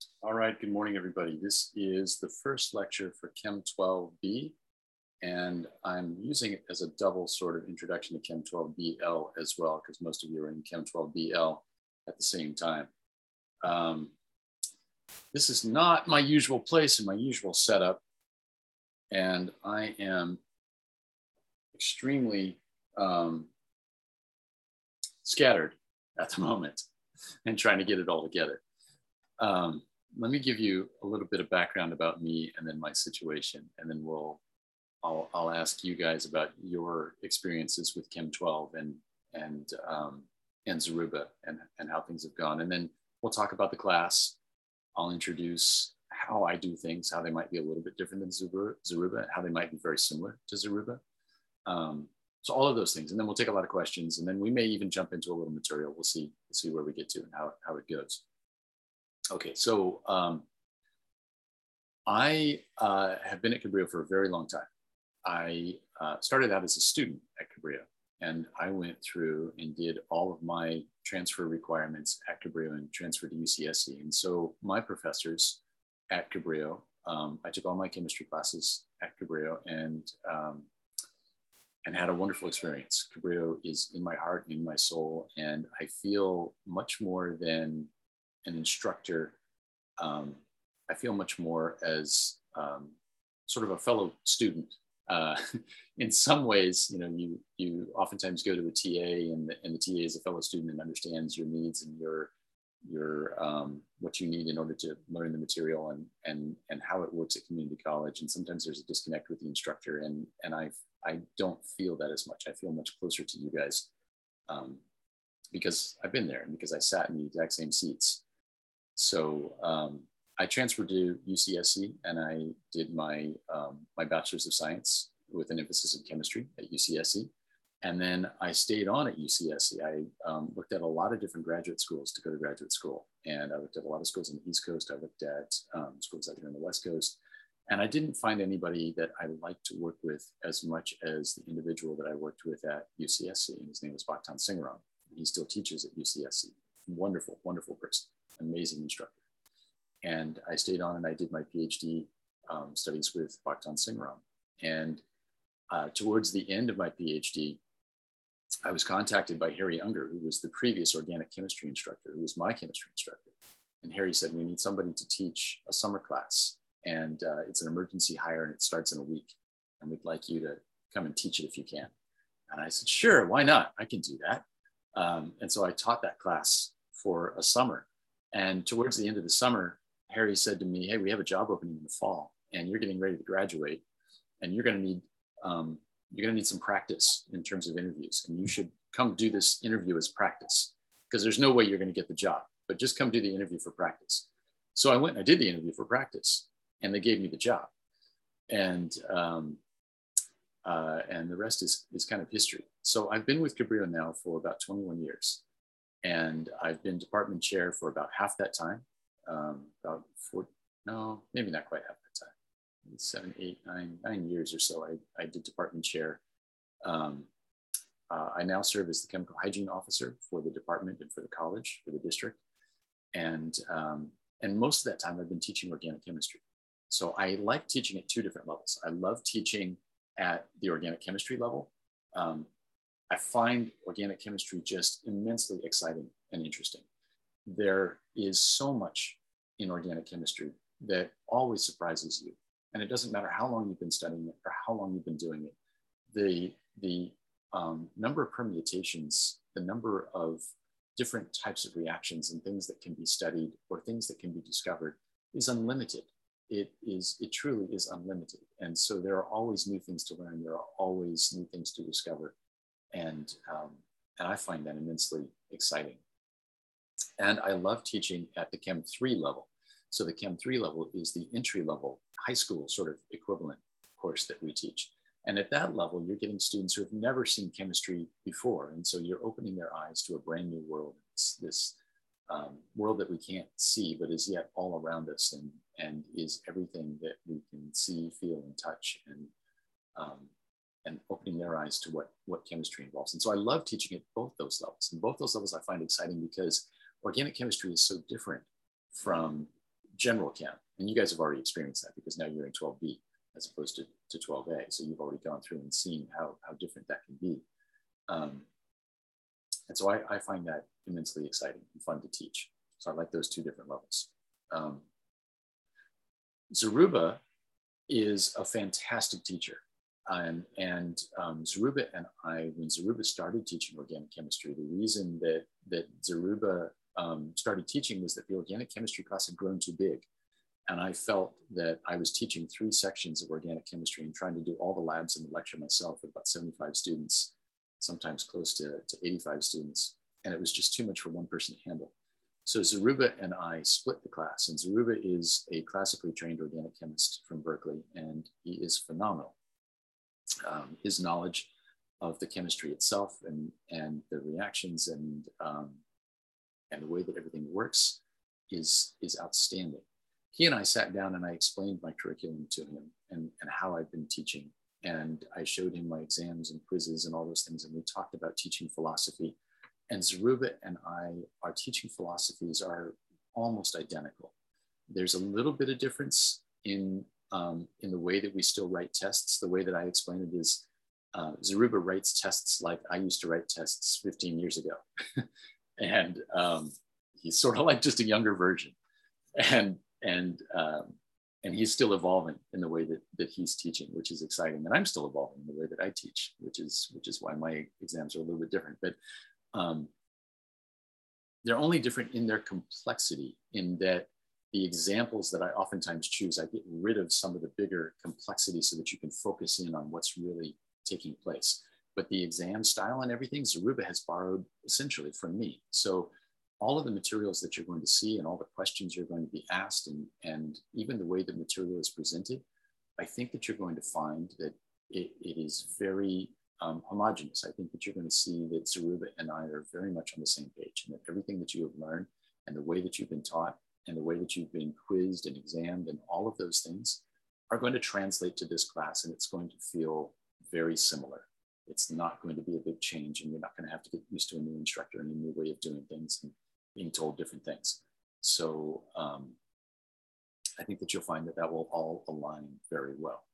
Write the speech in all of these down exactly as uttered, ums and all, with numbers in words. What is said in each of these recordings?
All right, good morning, everybody. This is the first lecture for Chem twelve B, and I'm using it as a double sort of introduction to Chem twelve B L as well, because most of you are in Chem twelve B L at the same time. Um, this is not my usual place and my usual setup, and I am extremely um, scattered at the moment and trying to get it all together. Um, let me give you a little bit of background about me and then my situation, and then we'll I'll, I'll ask you guys about your experiences with Chem twelve and and um, and Zoruba and, and how things have gone, and then we'll talk about the class. I'll introduce how I do things, how they might be a little bit different than Zoruba, how they might be very similar to Zoruba. Um, so all of those things, and then we'll take a lot of questions, and then we may even jump into a little material. We'll see, we'll see where we get to and how, how it goes. Okay, so um, I uh, have been at Cabrillo for a very long time. I uh, started out as a student at Cabrillo, and I went through and did all of my transfer requirements at Cabrillo and transferred to U C S C. And so my professors at Cabrillo, um, I took all my chemistry classes at Cabrillo and um, and had a wonderful experience. Cabrillo is in my heart, in my soul, and I feel much more than an instructor. Um, I feel much more as um, sort of a fellow student. Uh, in some ways, you know, you you oftentimes go to a T A, and the, and the T A is a fellow student and understands your needs and your your um, what you need in order to learn the material and and and how it works at community college. And sometimes there's a disconnect with the instructor, and and I I don't feel that as much. I feel much closer to you guys um, because I've been there and because I sat in the exact same seats. So um, I transferred to U C S C and I did my, um, my bachelor's of science with an emphasis in chemistry at U C S C. And then I stayed on at U C S C. I um, looked at a lot of different graduate schools to go to graduate school. And I looked at a lot of schools on the East Coast. I looked at um, schools out here on the West Coast. And I didn't find anybody that I liked to work with as much as the individual that I worked with at U C S C. And his name was Bhaktan Singaram. He still teaches at U C S C. Wonderful, wonderful person. Amazing instructor. And I stayed on and I did my PhD um, studies with Bhaktan Singaram. And uh, towards the end of my PhD, I was contacted by Harry Unger, who was the previous organic chemistry instructor, who was my chemistry instructor. And Harry said, we need somebody to teach a summer class. And uh, it's an emergency hire and it starts in a week. And we'd like you to come and teach it if you can. And I said, sure, why not? I can do that. Um, and so I taught that class for a summer. And towards the end of the summer, Harry said to me, hey, we have a job opening in the fall and you're getting ready to graduate and you're going to need, um, you're going to need some practice in terms of interviews. And you should come do this interview as practice because there's no way you're going to get the job, but just come do the interview for practice. So I went and I did the interview for practice and they gave me the job. And, um, uh, and the rest is, is kind of history. So I've been with Cabrillo now for about twenty-one years. And I've been department chair for about half that time, um, about four, no, maybe not quite half that time, maybe seven, eight, nine, nine years or so. I, I did department chair. Um, uh, I now serve as the chemical hygiene officer for the department and for the college, for the district. And, um, and most of that time I've been teaching organic chemistry. So I like teaching at two different levels. I love teaching at the organic chemistry level. Um, I find organic chemistry just immensely exciting and interesting. There is so much in organic chemistry that always surprises you. And it doesn't matter how long you've been studying it or how long you've been doing it. The, the um, number of permutations, the number of different types of reactions and things that can be studied or things that can be discovered is unlimited. It is, it truly is unlimited. And so there are always new things to learn. There are always new things to discover. And, um, and I find that immensely exciting. And I love teaching at the Chem three level. So the Chem three level is the entry level high school sort of equivalent course that we teach. And at that level, you're getting students who have never seen chemistry before. And so you're opening their eyes to a brand new world. It's this um, world that we can't see, but is yet all around us and, and is everything that we can see, feel, and touch. And um, and opening their eyes to what, what chemistry involves. And so I love teaching at both those levels. And both those levels I find exciting because organic chemistry is so different from general chem. And you guys have already experienced that because now you're in twelve B as opposed to, to twelve A. So you've already gone through and seen how, how different that can be. Um, and so I, I find that immensely exciting and fun to teach. So I like those two different levels. Um, Zaruba is a fantastic teacher. Um, and um, Zaruba and I, when Zaruba started teaching organic chemistry, the reason that, that Zaruba um, started teaching was that the organic chemistry class had grown too big. And I felt that I was teaching three sections of organic chemistry and trying to do all the labs in the lecture myself with about seventy-five students, sometimes close to, to eighty-five students. And it was just too much for one person to handle. So Zaruba and I split the class, and Zaruba is a classically trained organic chemist from Berkeley, and he is phenomenal. Um, his knowledge of the chemistry itself and, and the reactions and, um, and the way that everything works is, is outstanding. He and I sat down and I explained my curriculum to him and, and how I've been teaching. And I showed him my exams and quizzes and all those things. And we talked about teaching philosophy. And Zaruba and I, our teaching philosophies are almost identical. There's a little bit of difference in, um, in the way that we still write tests. The way that I explain it is uh, Zaruba writes tests like I used to write tests fifteen years ago. and um, he's sort of like just a younger version. And And, um, and he's still evolving in the way that, that he's teaching, which is exciting. And I'm still evolving in the way that I teach, which is, which is why my exams are a little bit different. But um, they're only different in their complexity, in that the examples that I oftentimes choose, I get rid of some of the bigger complexity so that you can focus in on what's really taking place. But the exam style and everything, Zaruba has borrowed essentially from me. So all of the materials that you're going to see and all the questions you're going to be asked and, and even the way the material is presented, I think that you're going to find that it, it is very um, homogeneous. I think that you're going to see that Zaruba and I are very much on the same page, and that everything that you have learned and the way that you've been taught and the way that you've been quizzed and examined and all of those things are going to translate to this class, and it's going to feel very similar. It's not going to be a big change, and you're not going to have to get used to a new instructor and a new way of doing things and being told different things. So um, I think that you'll find that that will all align very well.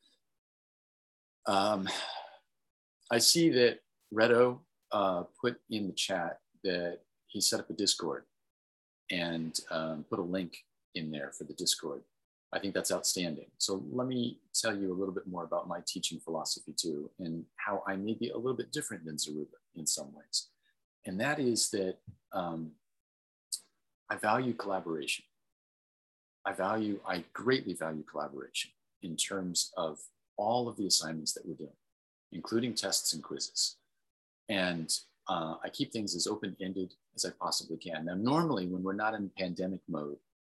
Um, I see that Reto uh, put in the chat that he set up a Discord and um, put a link in there for the Discord. I think that's outstanding. So let me tell you a little bit more about my teaching philosophy too, and how I may be a little bit different than Zaruba in some ways. And that is that um, I value collaboration. I value, I greatly value collaboration in terms of all of the assignments that we're doing, including tests and quizzes. And uh, I keep things as open-ended as I possibly can. Now, normally when we're not in pandemic mode,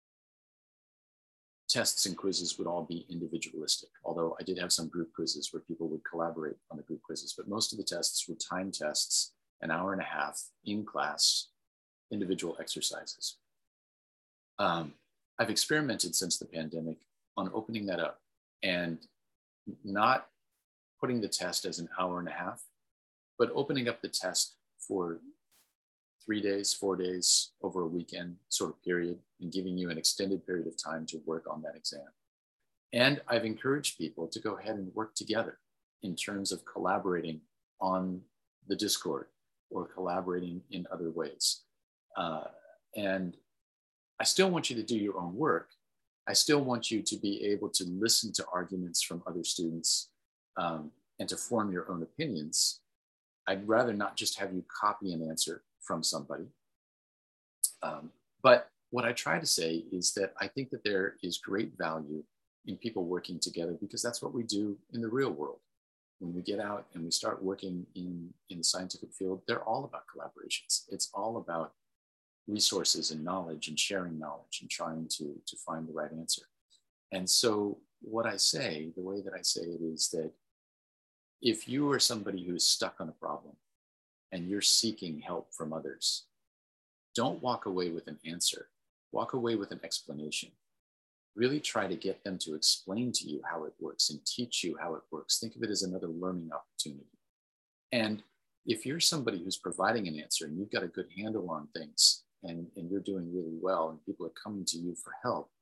tests and quizzes would all be individualistic, although I did have some group quizzes where people would collaborate on the group quizzes, but most of the tests were timed tests, an hour and a half in class, individual exercises. Um, I've experimented since the pandemic on opening that up and not putting the test as an hour and a half, but opening up the test for three days, four days over a weekend sort of period, and giving you an extended period of time to work on that exam. And I've encouraged people to go ahead and work together in terms of collaborating on the Discord or collaborating in other ways. Uh, and I still want you to do your own work. I still want you to be able to listen to arguments from other students um, and to form your own opinions. I'd rather not just have you copy an answer from somebody. Um, but what I try to say is that I think that there is great value in people working together, because that's what we do in the real world. When we get out and we start working in, in the scientific field, they're all about collaborations. It's all about resources and knowledge and sharing knowledge and trying to, to find the right answer. And so what I say, the way that I say it is that if you are somebody who is stuck on a problem and you're seeking help from others, don't walk away with an answer. Walk away with an explanation. Really try to get them to explain to you how it works and teach you how it works. Think of it as another learning opportunity. And if you're somebody who's providing an answer and you've got a good handle on things and, and you're doing really well and people are coming to you for help,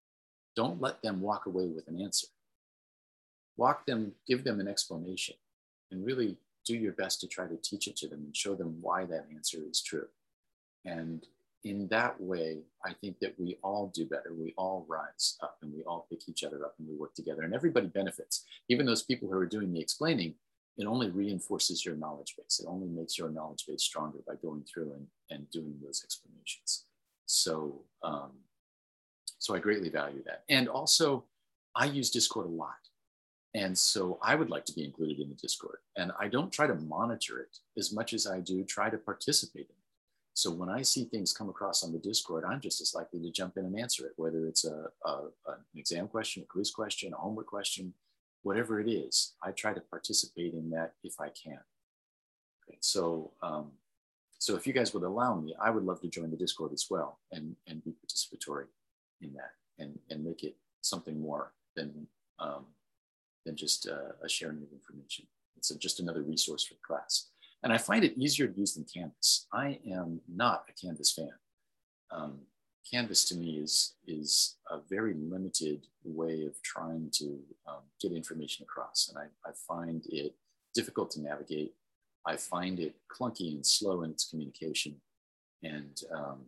don't let them walk away with an answer. Walk them, give them an explanation, and really do your best to try to teach it to them and show them why that answer is true. And in that way, I think that we all do better. We all rise up and we all pick each other up and we work together, and everybody benefits. Even those people who are doing the explaining, it only reinforces your knowledge base. It only makes your knowledge base stronger by going through and, and doing those explanations. So, um, so I greatly value that. And also, I use Discord a lot. And so I would like to be included in the Discord. And I don't try to monitor it as much as I do try to participate in it. So when I see things come across on the Discord, I'm just as likely to jump in and answer it, whether it's a, a, an exam question, a quiz question, a homework question, whatever it is. I try to participate in that if I can. Okay, so, um, so if you guys would allow me, I would love to join the Discord as well and, and be participatory in that and, and make it something more than, um, than just uh, a sharing of information. It's a, just another resource for the class. And I find it easier to use than Canvas. I am not a Canvas fan. Um, Canvas to me is, is a very limited way of trying to um, get information across. And I, I find it difficult to navigate. I find it clunky and slow in its communication. And, um,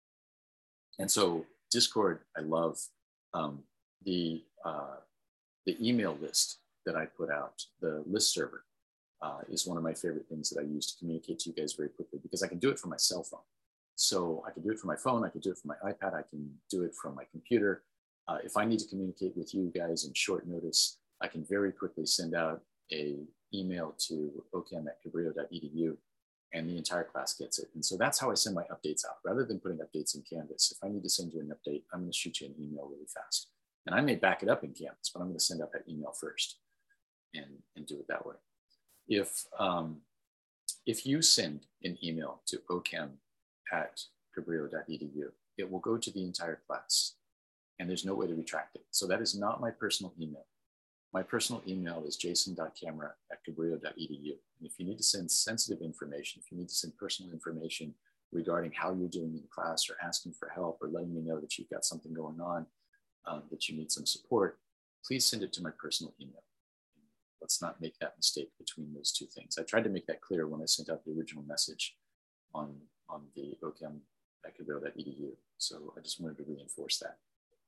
and so Discord, I love. Um, the, uh, the email list that I put out, the list server, uh, is one of my favorite things that I use to communicate to you guys very quickly, because I can do it from my cell phone. So I can do it from my phone, I can do it from my iPad, I can do it from my computer. Uh, if I need to communicate with you guys in short notice, I can very quickly send out a email to ocam at cabrillo dot e d u and the entire class gets it. And so that's how I send my updates out. Rather than putting updates in Canvas, if I need to send you an update, I'm going to shoot you an email really fast. And I may back it up in Canvas, but I'm going to send out that email first and, and do it that way. If, um, if you send an email to ocam at cabrillo dot e d u, it will go to the entire class and there's no way to retract it. So that is not my personal email. My personal email is jason dot camera at cabrillo dot e d u. And if you need to send sensitive information, if you need to send personal information regarding how you're doing in class or asking for help or letting me know that you've got something going on, um, that you need some support, please send it to my personal email. Let's not make that mistake between those two things. I tried to make that clear when I sent out the original message on, on the ocam at cabrillo dot e d u. So I just wanted to reinforce that.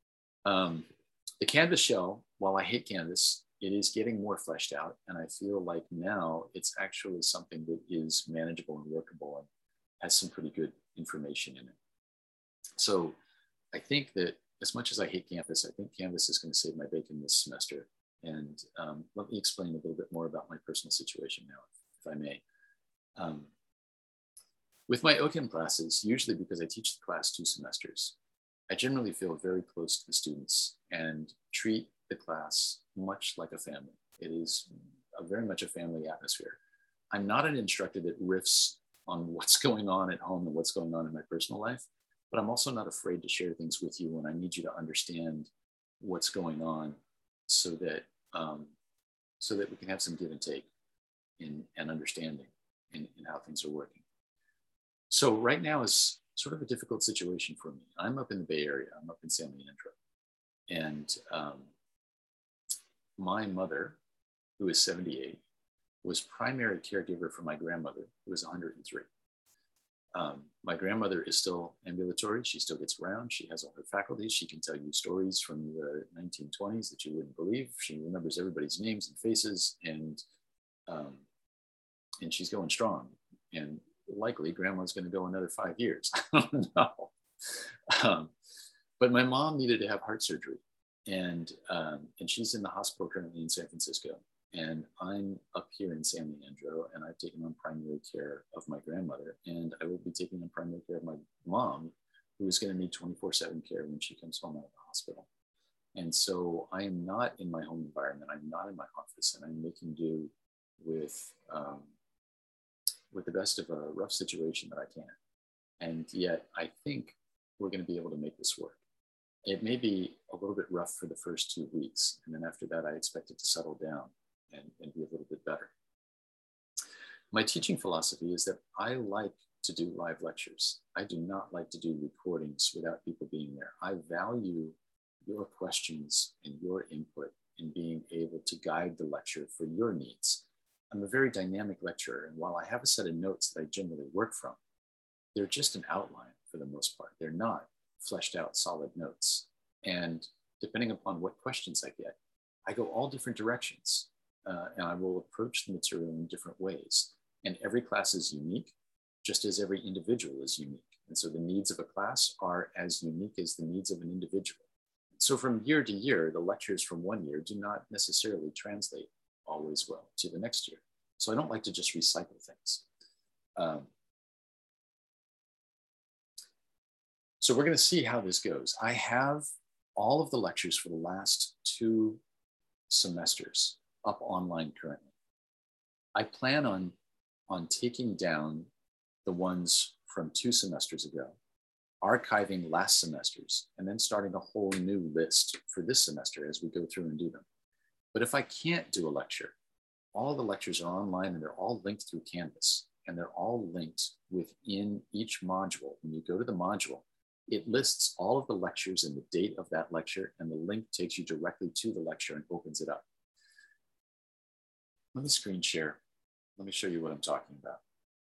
Um, the Canvas shell, while I hate Canvas, it is getting more fleshed out. And I feel like now it's actually something that is manageable and workable and has some pretty good information in it. So I think that as much as I hate Canvas, I think Canvas is going to save my bacon this semester. And um, let me explain a little bit more about my personal situation now, if, if I may. Um, with my ocam classes, usually because I teach the class two semesters, I generally feel very close to the students and treat the class much like a family. It is a very much a family atmosphere. I'm not an instructor that riffs on what's going on at home and what's going on in my personal life, but I'm also not afraid to share things with you when I need you to understand what's going on so that, um, so that we can have some give and take in and understanding in, in how things are working. So right now is sort of a difficult situation for me. I'm up in the Bay Area. I'm up in San Leandro. And um, my mother, who is seventy-eight, was primary caregiver for my grandmother, who was one hundred and three. Um, my grandmother is still ambulatory. She still gets around. She has all her faculties. She can tell you stories from the nineteen twenties that you wouldn't believe. She remembers everybody's names and faces, and, um, and she's going strong. And likely grandma's going to go another five years. I don't know. Um, but my mom needed to have heart surgery, and um, and she's in the hospital currently in San Francisco. And I'm up here in San Leandro, and I've taken on primary care of my grandmother, and I will be taking on primary care of my mom, who is going to need twenty-four seven care when she comes home out of the hospital. And so I am not in my home environment. I'm not in my office, and I'm making do with um, with the best of a rough situation that I can. And yet I think we're going to be able to make this work. It may be a little bit rough for the first two weeks. And then after that, I expect it to settle down and, and be a little bit better. My teaching philosophy is that I like to do live lectures. I do not like to do recordings without people being there. I value your questions and your input in being able to guide the lecture for your needs. I'm a very dynamic lecturer, and while I have a set of notes that I generally work from, they're just an outline for the most part. They're not fleshed out solid notes. And depending upon what questions I get, I go all different directions, uh, and I will approach the material in different ways. And every class is unique, just as every individual is unique. And so the needs of a class are as unique as the needs of an individual. So from year to year, the lectures from one year do not necessarily translate always well to the next year. So I don't like to just recycle things. Um, so we're going to see how this goes. I have all of the lectures for the last two semesters up online currently. I plan on, on taking down the ones from two semesters ago, archiving last semester's, and then starting a whole new list for this semester as we go through and do them. But if I can't do a lecture, all the lectures are online and they're all linked through Canvas, and they're all linked within each module. When you go to the module, it lists all of the lectures and the date of that lecture, and the link takes you directly to the lecture and opens it up. Let me screen share. Let me show you what I'm talking about.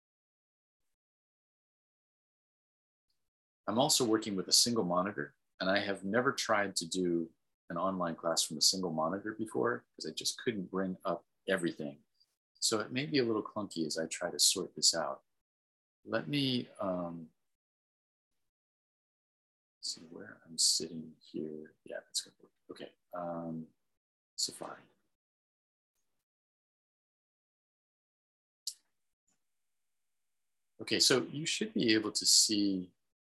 I'm also working with a single monitor, and I have never tried to do an online class from a single monitor before because I just couldn't bring up everything. So it may be a little clunky as I try to sort this out. Let me um, see where I'm sitting here. Yeah, that's gonna work. Okay, um, Safari. Okay, so you should be able to see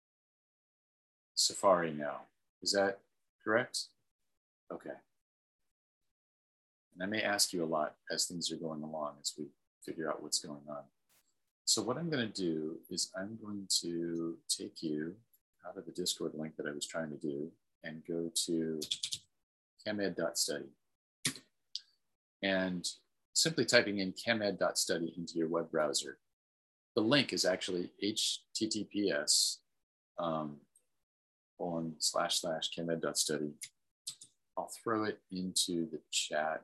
Safari now. Is that correct? Okay. And I may ask you a lot as things are going along as we figure out what's going on. So what I'm going to do is I'm going to take you out of the Discord link that I was trying to do and go to chemed dot study. And simply typing in chemed dot study into your web browser, the link is actually H T T P S um, on slash slash chemed dot study. I'll throw it into the chat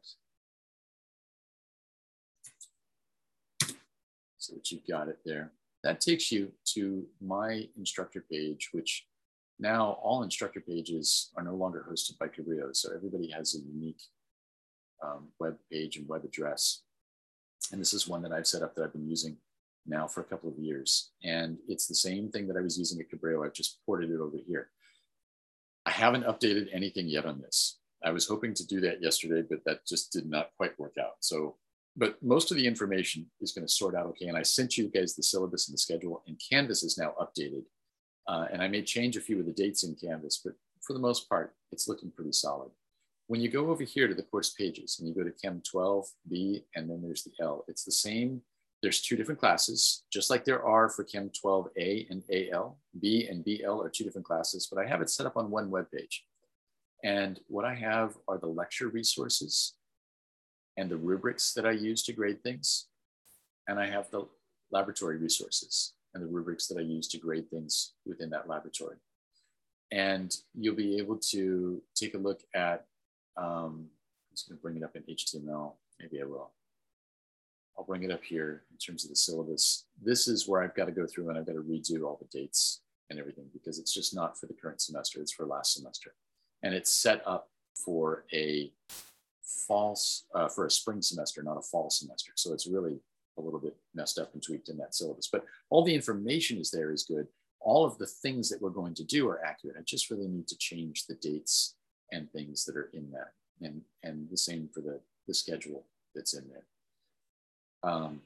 so that you've got it there. That takes you to my instructor page, which now all instructor pages are no longer hosted by Cabrillo. So everybody has a unique um, web page and web address. And this is one that I've set up that I've been using now for a couple of years. And it's the same thing that I was using at Cabrillo. I've just ported it over here. I haven't updated anything yet on this. I was hoping to do that yesterday, but that just did not quite work out. So, but most of the information is going to sort out okay. And I sent you guys the syllabus and the schedule, and Canvas is now updated. Uh, and I may change a few of the dates in Canvas, but for the most part, it's looking pretty solid. When you go over here to the course pages and you go to Chem twelve B, and then there's the L, it's the same. There's two different classes, just like there are for Chem twelve A and A L. B and B L are two different classes, but I have it set up on one web page. And what I have are the lecture resources and the rubrics that I use to grade things. And I have the laboratory resources and the rubrics that I use to grade things within that laboratory. And you'll be able to take a look at, um, I'm just gonna bring it up in H T M L, maybe I will. I'll bring it up here in terms of the syllabus. This is where I've got to go through and I've got to redo all the dates and everything because it's just not for the current semester, it's for last semester. And it's set up for a false, uh, for a spring semester, not a fall semester. So it's really a little bit messed up and tweaked in that syllabus, but all the information is there is good. All of the things that we're going to do are accurate. I just really need to change the dates and things that are in that. And, and the same for the, the schedule that's in there. Um,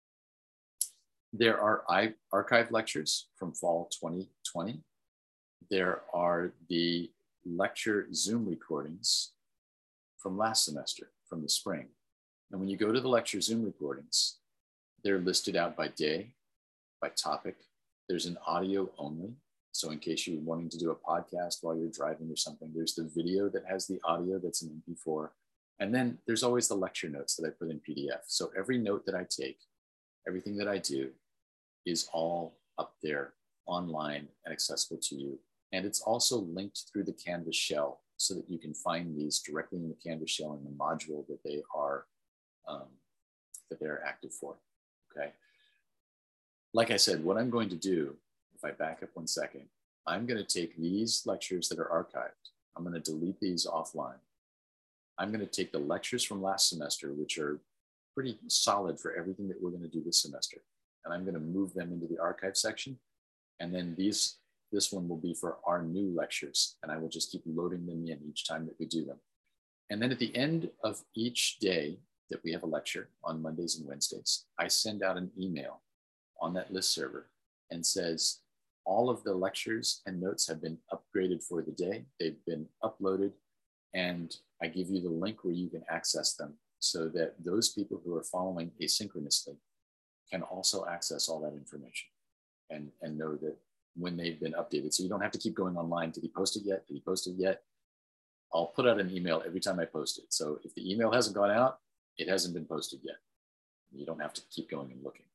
there are I, archive lectures from fall twenty twenty. There are the lecture Zoom recordings from last semester, from the spring. And when you go to the lecture Zoom recordings, they're listed out by day, by topic. There's an audio only. So in case you're wanting to do a podcast while you're driving or something, there's the video that has the audio that's in M P four. And then there's always the lecture notes that I put in P D F. So every note that I take, everything that I do is all up there online and accessible to you. And it's also linked through the Canvas shell so that you can find these directly in the Canvas shell in the module that they are um, that they're active for, okay? Like I said, what I'm going to do, if I back up one second, I'm going to take these lectures that are archived. I'm going to delete these offline. I'm going to take the lectures from last semester, which are pretty solid for everything that we're going to do this semester, and I'm going to move them into the archive section. And then these, this one will be for our new lectures, and I will just keep loading them in each time that we do them. And then at the end of each day that we have a lecture on Mondays and Wednesdays, I send out an email on that list server and says, all of the lectures and notes have been upgraded for the day. They've been uploaded, and I give you the link where you can access them so that those people who are following asynchronously can also access all that information and, and know that when they've been updated. So you don't have to keep going online. Did he post it yet? Did he post it yet? I'll put out an email every time I post it. So if the email hasn't gone out, it hasn't been posted yet. You don't have to keep going and looking.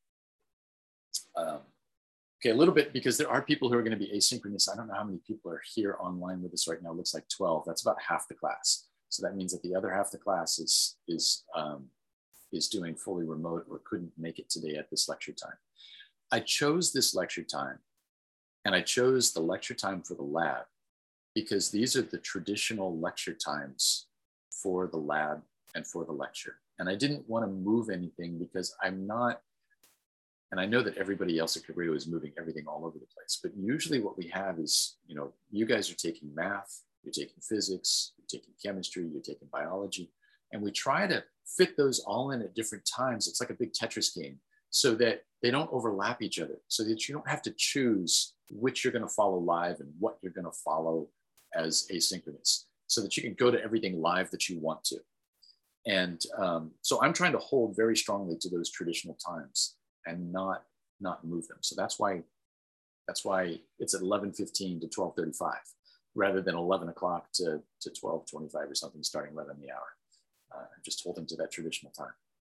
Um, okay, a little bit, because there are people who are going to be asynchronous. I don't know how many people are here online with us right now. It looks like twelve. That's about half the class. So that means that the other half of the class is, is, um, is doing fully remote or couldn't make it today at this lecture time. I chose this lecture time, and I chose the lecture time for the lab because these are the traditional lecture times for the lab and for the lecture. And I didn't want to move anything because I'm not, and I know that everybody else at Cabrillo is moving everything all over the place, but usually what we have is, you know, you guys are taking math, you're taking physics, you're taking chemistry, you're taking biology, and we try to fit those all in at different times. It's like a big Tetris game so that they don't overlap each other, so that you don't have to choose which you're going to follow live and what you're going to follow as asynchronous, so that you can go to everything live that you want to. And um, so I'm trying to hold very strongly to those traditional times and not not move them. So that's why that's why it's at eleven fifteen to twelve thirty-five rather than eleven o'clock to, to twelve twenty-five or something starting eleven the hour. Uh, I'm just holding to that traditional time.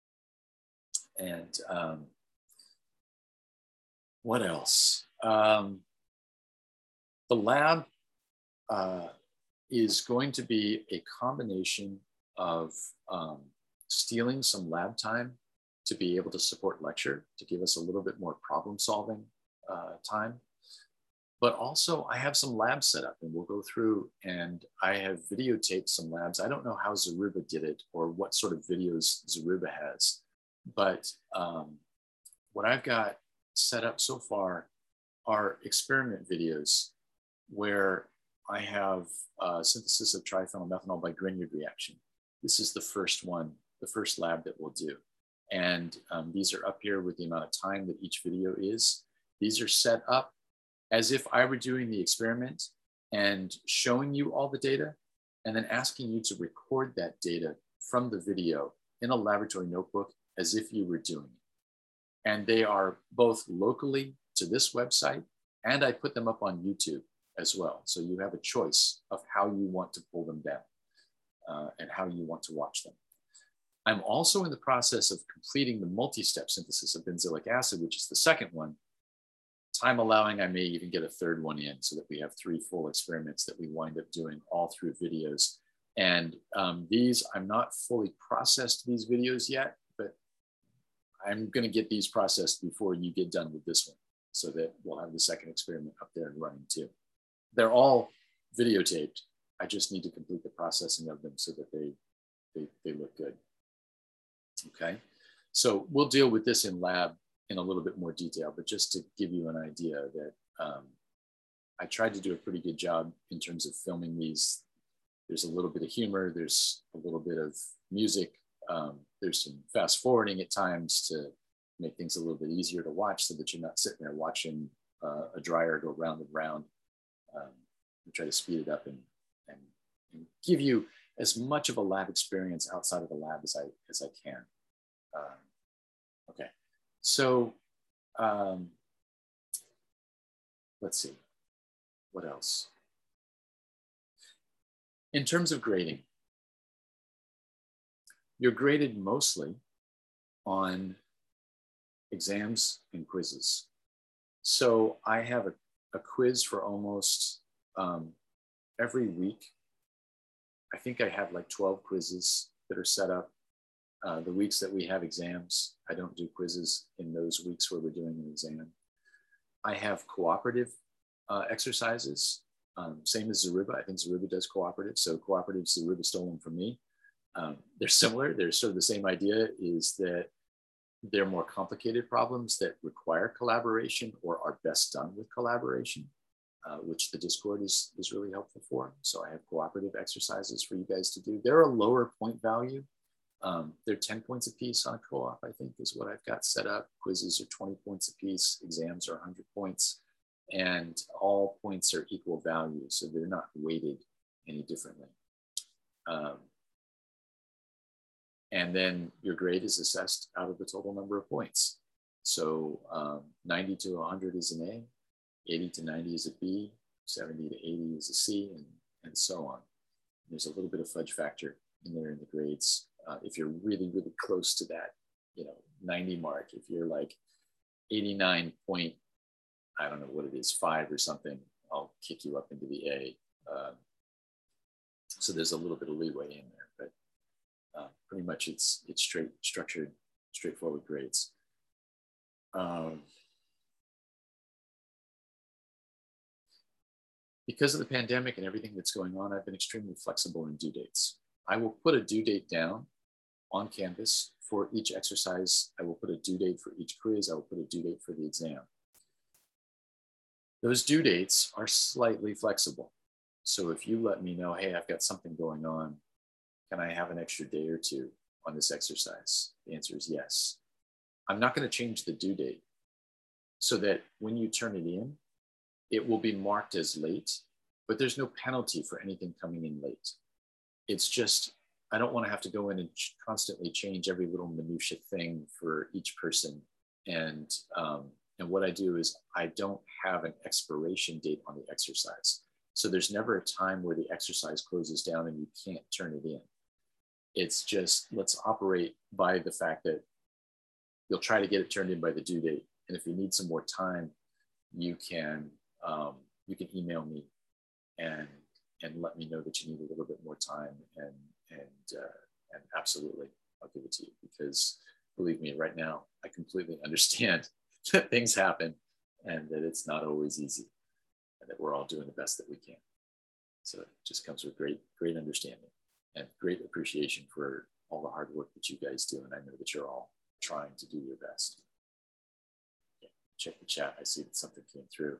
And um, what else? Um, the lab uh, is going to be a combination of um, stealing some lab time to be able to support lecture, to give us a little bit more problem solving uh, time. But also I have some labs set up, and we'll go through, and I have videotaped some labs. I don't know how Zaruba did it or what sort of videos Zaruba has, but um, what I've got set up so far are experiment videos where I have uh, synthesis of triphenylmethanol by Grignard reaction. This is the first one, the first lab that we'll do. And um, these are up here with the amount of time that each video is. These are set up as if I were doing the experiment and showing you all the data and then asking you to record that data from the video in a laboratory notebook as if you were doing it. And they are both locally to this website, and I put them up on YouTube as well. So you have a choice of how you want to pull them down uh, and how you want to watch them. I'm also in the process of completing the multi-step synthesis of benzoic acid, which is the second one. Time allowing, I may even get a third one in so that we have three full experiments that we wind up doing all through videos. And um, these, I'm not fully processed these videos yet, but I'm gonna get these processed before you get done with this one so that we'll have the second experiment up there and running too. They're all videotaped. I just need to complete the processing of them so that they, they, they look good. Okay, so we'll deal with this in lab in a little bit more detail, but just to give you an idea that um, I tried to do a pretty good job in terms of filming these. There's a little bit of humor, there's a little bit of music, um, there's some fast forwarding at times to make things a little bit easier to watch so that you're not sitting there watching uh, a dryer go round and round. Um, we try to speed it up and, and, and give you as much of a lab experience outside of the lab as I, as I can. Um, okay, so um, let's see, what else? In terms of grading, you're graded mostly on exams and quizzes. So I have a, a quiz for almost um, every week I think I have like twelve quizzes that are set up. Uh, the weeks that we have exams, I don't do quizzes in those weeks where we're doing an exam. I have cooperative uh, exercises, um, same as Zoruba. I think Zoruba does cooperative. So cooperative Zoruba stolen from me. Um, they're similar. They're sort of the same idea, is that they're more complicated problems that require collaboration or are best done with collaboration, uh, which the Discord is, is really helpful for. So I have cooperative exercises for you guys to do. They're a lower point value. Um, they're ten points a piece on a co-op, I think, is what I've got set up. Quizzes are twenty points a piece. Exams are one hundred points. And all points are equal value, so they're not weighted any differently. Um, and then your grade is assessed out of the total number of points. So um, ninety to one hundred is an A, eighty to ninety is a B, seventy to eighty is a C, and, and so on. There's a little bit of fudge factor in there in the grades. Uh, if you're really, really close to that, you know, ninety mark, if you're like eighty-nine point, I don't know what it is, five or something, I'll kick you up into the A. Uh, so there's a little bit of leeway in there, but uh, pretty much it's it's straight, structured, straightforward grades. Um, because of the pandemic and everything that's going on, I've been extremely flexible in due dates. I will put a due date down on Canvas for each exercise. I will put a due date for each quiz. I will put a due date for the exam. Those due dates are slightly flexible. So if you let me know, hey, I've got something going on, can I have an extra day or two on this exercise? The answer is yes. I'm not going to change the due date so that when you turn it in, it will be marked as late, but there's no penalty for anything coming in late. It's just, I don't want to have to go in and constantly change every little minutia thing for each person. And, um, and what I do is I don't have an expiration date on the exercise. So there's never a time where the exercise closes down and you can't turn it in. It's just, let's operate by the fact that you'll try to get it turned in by the due date. And if you need some more time, you can, um, you can email me and and let me know that you need a little bit more time, and and uh, and absolutely, I'll give it to you, because believe me, right now, I completely understand that things happen and that it's not always easy, and that we're all doing the best that we can. So it just comes with great, great understanding and great appreciation for all the hard work that you guys do, and I know that you're all trying to do your best. Yeah, check the chat, I see that something came through.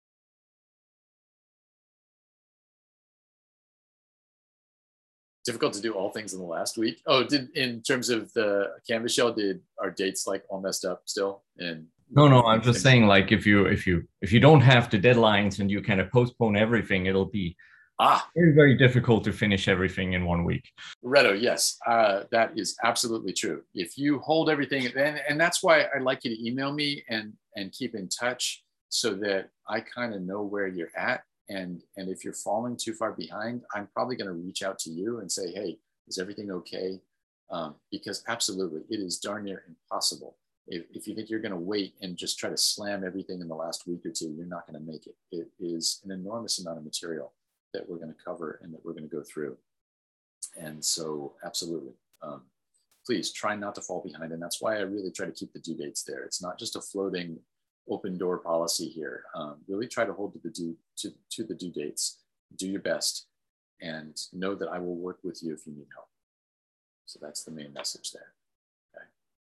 Difficult to do all things in the last week. Oh, did in terms of the Canvas shell, did our dates like all messed up still? And no, no, I'm just saying, like, if you if you if you don't have the deadlines and you kind of postpone everything, it'll be ah very, very difficult to finish everything in one week. Reto, yes, uh, that is absolutely true. If you hold everything, and, and that's why I like you to email me and and keep in touch so that I kind of know where you're at. And, and if you're falling too far behind, I'm probably going to reach out to you and say, hey, is everything okay? Um, because absolutely, it is darn near impossible. If, if you think you're going to wait and just try to slam everything in the last week or two, you're not going to make it. It is an enormous amount of material that we're going to cover and that we're going to go through. And so absolutely, um, please try not to fall behind. And that's why I really try to keep the due dates there. It's not just a floating open door policy here. Um, really try to hold to the due to, to the due dates. Do your best, and know that I will work with you if you need help. So that's the main message there. Okay.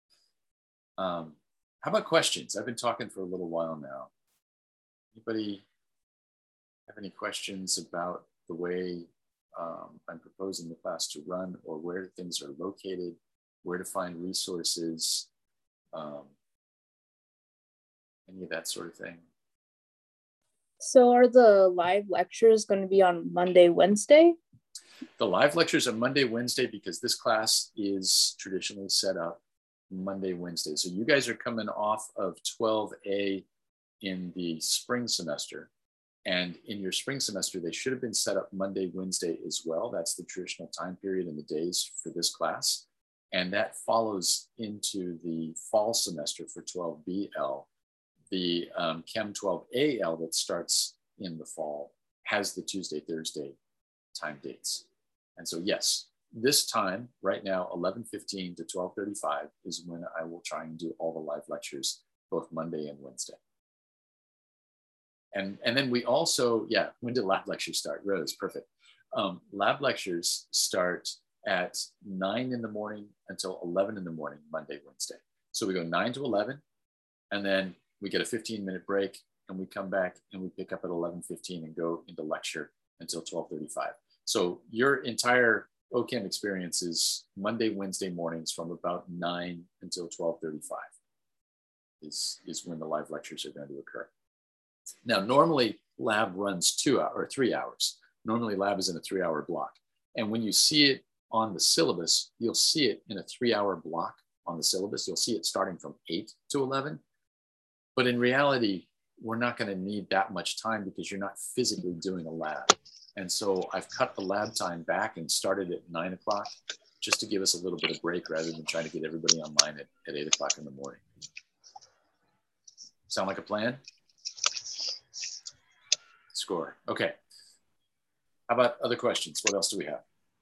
Um, how about questions? I've been talking for a little while now. Anybody have any questions about the way um, I'm proposing the class to run, or where things are located, where to find resources? Um, Any of that sort of thing. So are the live lectures going to be on Monday, Wednesday? The live lectures are Monday, Wednesday, because this class is traditionally set up Monday, Wednesday. So you guys are coming off of twelve A in the spring semester. And in your spring semester, they should have been set up Monday, Wednesday as well. That's the traditional time period in the days for this class. And that follows into the fall semester for twelve B L. The um, Chem twelve A L that starts in the fall has the Tuesday, Thursday time dates. And so, yes, this time right now, eleven fifteen to twelve thirty-five is when I will try and do all the live lectures, both Monday and Wednesday. And, and then we also, yeah, when did lab lectures start? Rose, perfect. Um, lab lectures start at nine in the morning until eleven in the morning, Monday, Wednesday. So we go nine to eleven, and then we get a fifteen minute break, and we come back and we pick up at eleven fifteen and go into lecture until twelve thirty-five. So your entire O Chem experience is Monday, Wednesday mornings from about nine until twelve thirty-five is, is when the live lectures are going to occur. Now, normally lab runs two hours or three hours. Normally lab is in a three hour block. And when you see it on the syllabus, you'll see it in a three hour block on the syllabus. You'll see it starting from eight to eleven. But in reality, we're not going to need that much time because you're not physically doing a lab. And so I've cut the lab time back and started at nine o'clock just to give us a little bit of break rather than trying to get everybody online at, at eight o'clock in the morning. Sound like a plan? Score. Okay. How about other questions? What else do we have?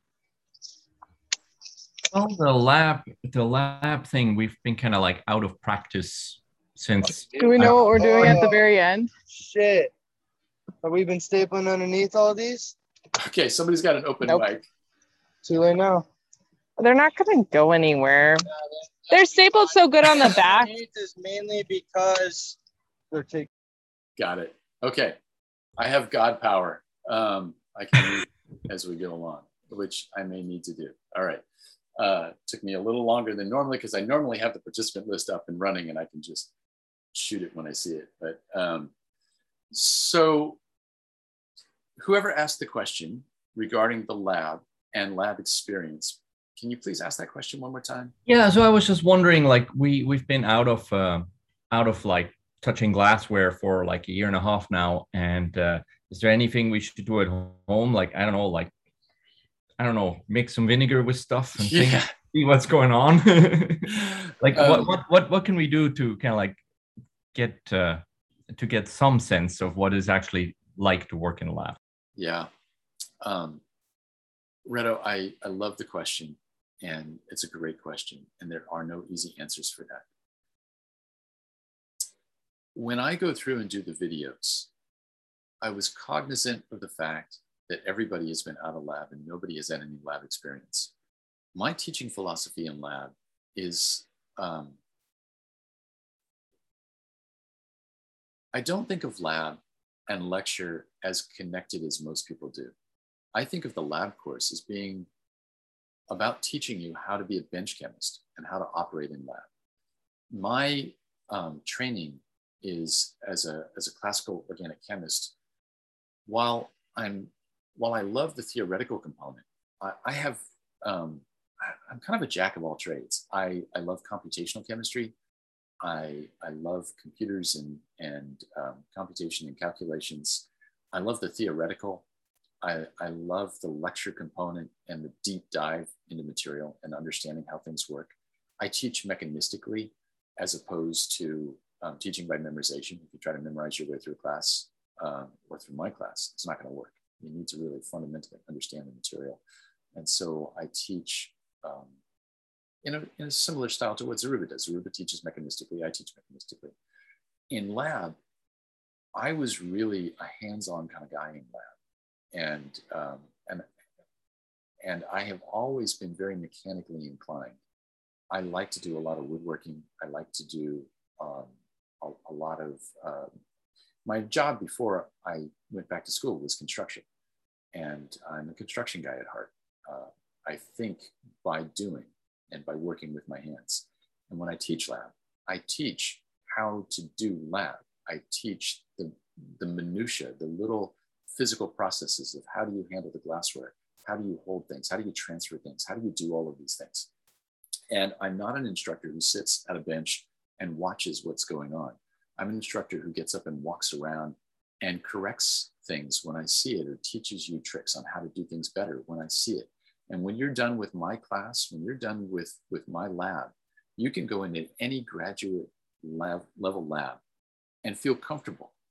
Well, the lab, the lab thing, we've been kind of like out of practice since. Do we know I, what we're doing oh, at the very end? Shit. Have we been stapling underneath all these? Okay, somebody's got an open Nope. mic. Too late now. They're not going to go anywhere. They're stapled so good on the back. Underneath is mainly because they're taking. Got it. Okay. I have God power. Um, I can read as we go along, which I may need to do. All right. Uh, took me a little longer than normally because I normally have the participant list up and running and I can just shoot it when I see it. But um, so whoever asked the question regarding the lab and lab experience, can you please ask that question one more time? Yeah, so I was just wondering, like we we've been out of uh, out of like touching glassware for like a year and a half now, and uh, is there anything we should do at home? Like I don't know, like I don't know, mix some vinegar with stuff and Yeah. think, see what's going on. Like Um, what what what what can we do to kind of like get uh, to get some sense of what is actually like to work in a lab? Yeah. Um, Reto, I, I love the question, and it's a great question, and there are no easy answers for that. When I go through and do the videos, I was cognizant of the fact that everybody has been out of lab and nobody has had any lab experience. My teaching philosophy in lab is, um, I don't think of lab and lecture as connected as most people do. I think of the lab course as being about teaching you how to be a bench chemist and how to operate in lab. My um, training is as a, as a classical organic chemist. While I'm, while I love the theoretical component, I, I have, um, I, I'm kind of a jack of all trades. I, I love computational chemistry. I, I love computers and, and um, computation and calculations. I love the theoretical. I, I love the lecture component and the deep dive into material and understanding how things work. I teach mechanistically as opposed to um, teaching by memorization. If you try to memorize your way through a class um, or through my class, it's not going to work. You need to really fundamentally understand the material. And so I teach um, in, a, in a similar style to what Zaruba does. Zaruba teaches mechanistically, I teach mechanistically. In lab, I was really a hands-on kind of guy in lab. And, um, and, and I have always been very mechanically inclined. I like to do a lot of woodworking. I like to do um, a, a lot of, uh, my job before I went back to school was construction. And I'm a construction guy at heart. Uh, I think by doing and by working with my hands. And when I teach lab, I teach how to do lab. I teach the, the minutia, the little physical processes of how do you handle the glassware? How do you hold things? How do you transfer things? How do you do all of these things? And I'm not an instructor who sits at a bench and watches what's going on. I'm an instructor who gets up and walks around and corrects things when I see it, or teaches you tricks on how to do things better when I see it. And when you're done with my class, when you're done with, with my lab, you can go into any graduate lab, level lab and feel comfortable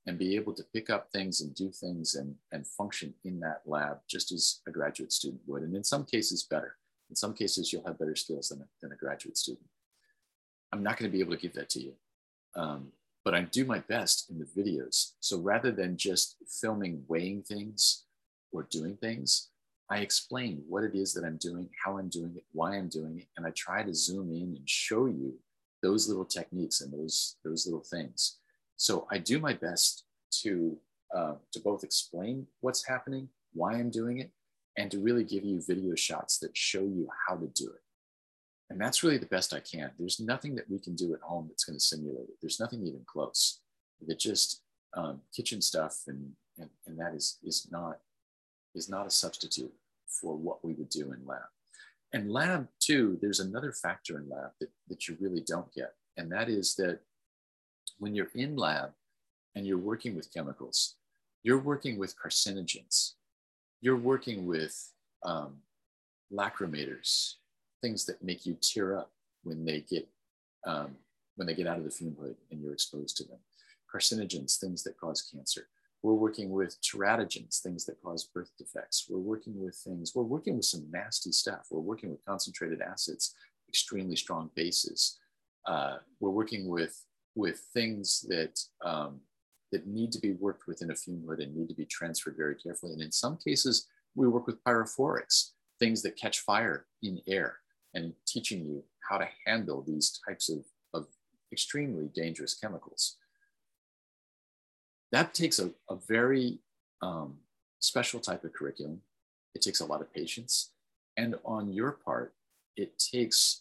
and be able to pick up things and do things and, and function in that lab just as a graduate student would. And in some cases better. In some cases, you'll have better skills than a, than a graduate student. I'm not going to be able to give that to you. Um, but I do my best in the videos. So rather than just filming weighing things or doing things, I explain what it is that I'm doing, how I'm doing it, why I'm doing it, and I try to zoom in and show you those little techniques and those, those little things. So I do my best to, uh, to both explain what's happening, why I'm doing it, and to really give you video shots that show you how to do it. And that's really the best I can. There's nothing that we can do at home that's going to simulate it. There's nothing even close. That just um, kitchen stuff and, and, and that is, is, not, is not a substitute for what we would do in lab. And lab too, there's another factor in lab that, that you really don't get. And that is that when you're in lab and you're working with chemicals, you're working with carcinogens. You're working with um, lacrimators, things that make you tear up when they get um, when they get out of the fume hood and you're exposed to them. Carcinogens, things that cause cancer. We're working with teratogens, things that cause birth defects. We're working with things, we're working with some nasty stuff. We're working with concentrated acids, extremely strong bases. Uh, we're working with, with things that, um, that need to be worked with in a fume hood and need to be transferred very carefully. And in some cases, we work with pyrophorics, things that catch fire in air, and teaching you how to handle these types of, of extremely dangerous chemicals. That takes a, a very um, special type of curriculum. It takes a lot of patience. And on your part, it takes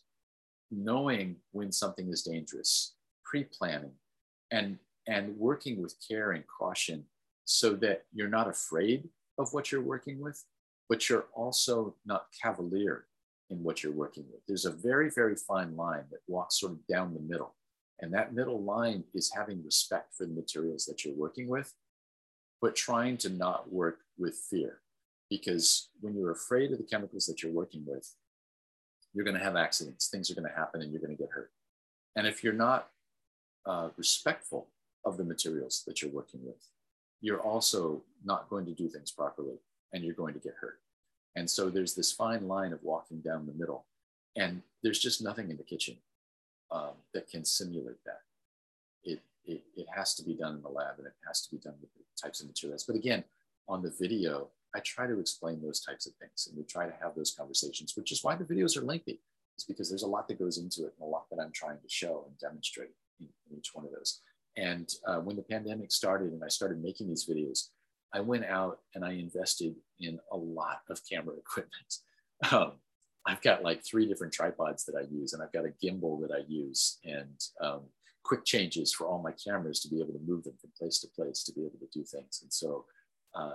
knowing when something is dangerous, pre-planning, and, and working with care and caution so that you're not afraid of what you're working with, but you're also not cavalier in what you're working with. There's a very, very fine line that walks sort of down the middle. And that middle line is having respect for the materials that you're working with, but trying to not work with fear. Because when you're afraid of the chemicals that you're working with, you're going to have accidents, things are going to happen, and you're going to get hurt. And if you're not uh, respectful of the materials that you're working with, you're also not going to do things properly, and you're going to get hurt. And so there's this fine line of walking down the middle, and there's just nothing in the kitchen um, that can simulate that. It, it, it has to be done in the lab, and it has to be done with the types of materials. But again, on the video, I try to explain those types of things, and we try to have those conversations, which is why the videos are lengthy. It's because there's a lot that goes into it and a lot that I'm trying to show and demonstrate in, in each one of those. And uh, when the pandemic started and I started making these videos, I went out and I invested in a lot of camera equipment. Um, I've got like three different tripods that I use, and I've got a gimbal that I use, and um, quick changes for all my cameras to be able to move them from place to place to be able to do things. And so, uh,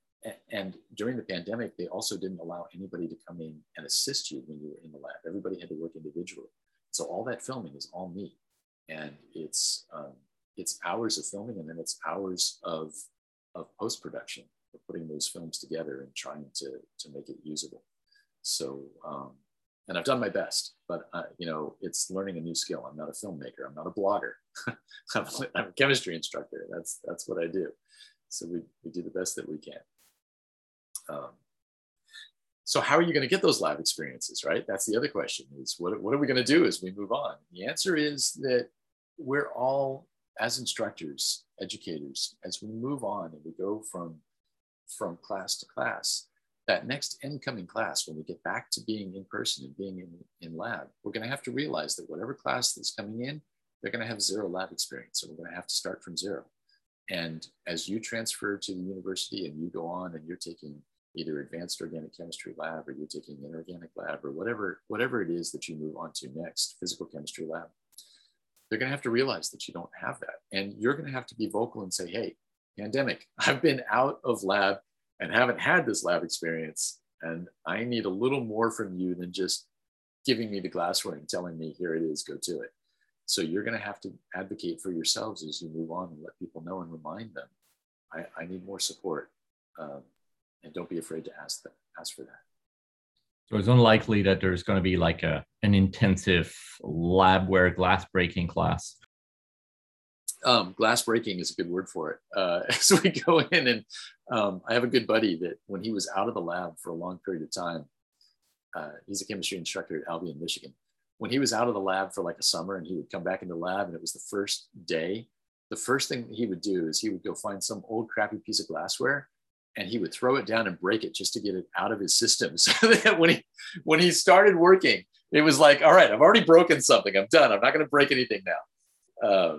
and during the pandemic, they also didn't allow anybody to come in and assist you when you were in the lab. Everybody had to work individually. So all that filming is all me. And it's, um, it's hours of filming, and then it's hours of, of post-production, of putting those films together and trying to, to make it usable. So, um, and I've done my best, but uh, you know, it's learning a new skill. I'm not a filmmaker. I'm not a blogger. I'm, I'm a chemistry instructor. That's, that's what I do. So we, we do the best that we can. Um, so how are you going to get those lab experiences, right? That's the other question, is what, what are we going to do as we move on? The answer is that we're all, as instructors, educators, as we move on and we go from, from class to class, that next incoming class, when we get back to being in person and being in, in lab, we're going to have to realize that whatever class that's coming in, they're going to have zero lab experience. So we're going to have to start from zero. And as you transfer to the university and you go on and you're taking either advanced organic chemistry lab, or you're taking inorganic lab, or whatever, whatever it is that you move on to next, physical chemistry lab, they're going to have to realize that you don't have that. And you're going to have to be vocal and say, hey, pandemic, I've been out of lab and haven't had this lab experience, and I need a little more from you than just giving me the glassware and telling me, here it is, go to it. So you're going to have to advocate for yourselves as you move on and let people know and remind them, I, I need more support. Um, and don't be afraid to ask them, ask for that. So it's unlikely that there's going to be like a an intensive labware glass breaking class. Um, glass breaking is a good word for it. Uh, so we go in and um, I have a good buddy that when he was out of the lab for a long period of time, uh, he's a chemistry instructor at Albion, Michigan. When he was out of the lab for like a summer and he would come back in the lab and it was the first day, the first thing he would do is he would go find some old crappy piece of glassware and he would throw it down and break it just to get it out of his system. So that when he, when he started working, it was like, all right, I've already broken something. I'm done. I'm not going to break anything now. Uh,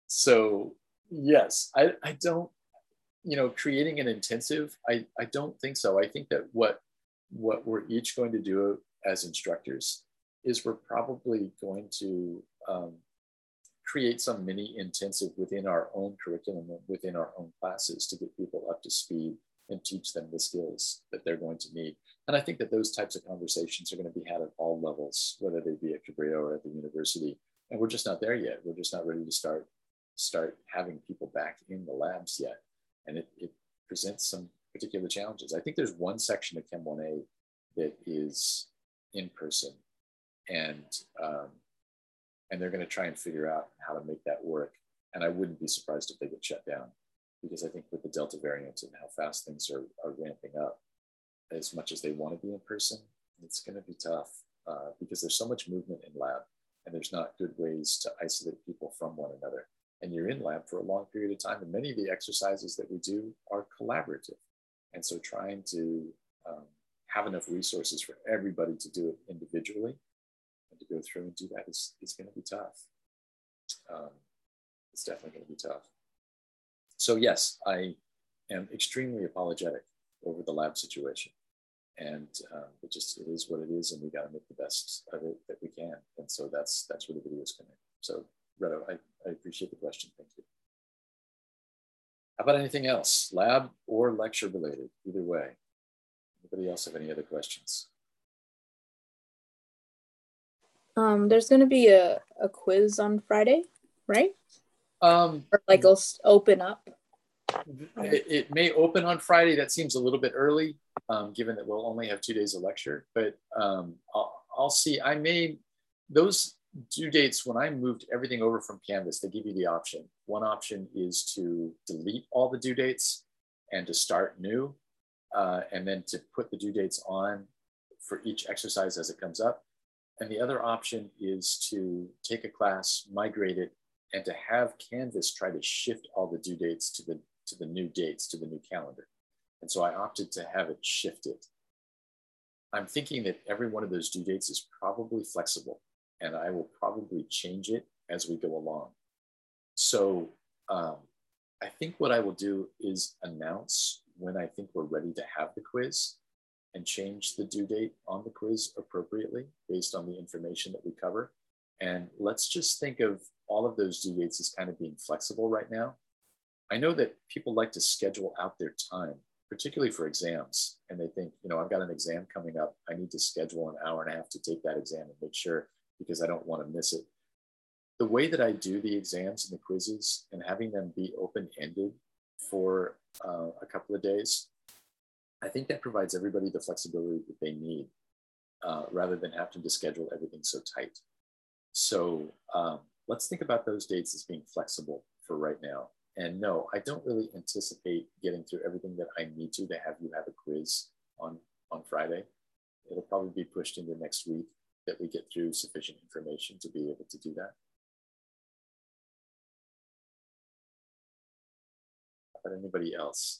so yes, I, I don't, you know, creating an intensive, I, I don't think so. I think that what, what we're each going to do as instructors is we're probably going to um, create some mini intensive within our own curriculum, within our own classes to get people up to speed and teach them the skills that they're going to need. And I think that those types of conversations are going to be had at all levels, whether they be at Cabrillo or at the university. And we're just not there yet. We're just not ready to start, start having people back in the labs yet. And it, it presents some particular challenges. I think there's one section of Chem one A that is in person, and um, and they're going to try and figure out how to make that work. And I wouldn't be surprised if they get shut down, because I think with the Delta variant and how fast things are, are ramping up, as much as they want to be in person, it's going to be tough uh, because there's so much movement in lab, and there's not good ways to isolate people from one another. And you're in lab for a long period of time, and many of the exercises that we do are collaborative. And so trying to um, have enough resources for everybody to do it individually and to go through and do that is, is going to be tough. Um, it's definitely going to be tough. So yes, I am extremely apologetic over the lab situation. And um, it just, it is what it is, and we got to make the best of it that we can. And so that's, that's where the video is coming. So Reto, I, I appreciate the question. Thank you. How about anything else, lab or lecture related, either way? Anybody else have any other questions? Um, there's going to be a, a quiz on Friday, right? Um, or like it'll open up. It, it may open on Friday. That seems a little bit early, um, given that we'll only have two days of lecture. But um, I'll, I'll see. I may, those due dates, when I moved everything over from Canvas, they give you the option. One option is to delete all the due dates and to start new, uh, and then to put the due dates on for each exercise as it comes up. And the other option is to take a class, migrate it, and to have Canvas try to shift all the due dates to the, to the new dates, to the new calendar. And so I opted to have it shifted. I'm thinking that every one of those due dates is probably flexible, and I will probably change it as we go along. So um, I think what I will do is announce when I think we're ready to have the quiz and change the due date on the quiz appropriately based on the information that we cover. And let's just think of all of those due dates as kind of being flexible right now. I know that people like to schedule out their time, particularly for exams. And they think, you know, I've got an exam coming up. I need to schedule an hour and a half to take that exam and make sure, because I don't want to miss it. The way that I do the exams and the quizzes and having them be open-ended for uh, a couple of days, I think that provides everybody the flexibility that they need uh, rather than having to schedule everything so tight. So um, let's think about those dates as being flexible for right now. And no, I don't really anticipate getting through everything that I need to to have you have a quiz on, on Friday. It'll probably be pushed into next week that we get through sufficient information to be able to do that. How about anybody else?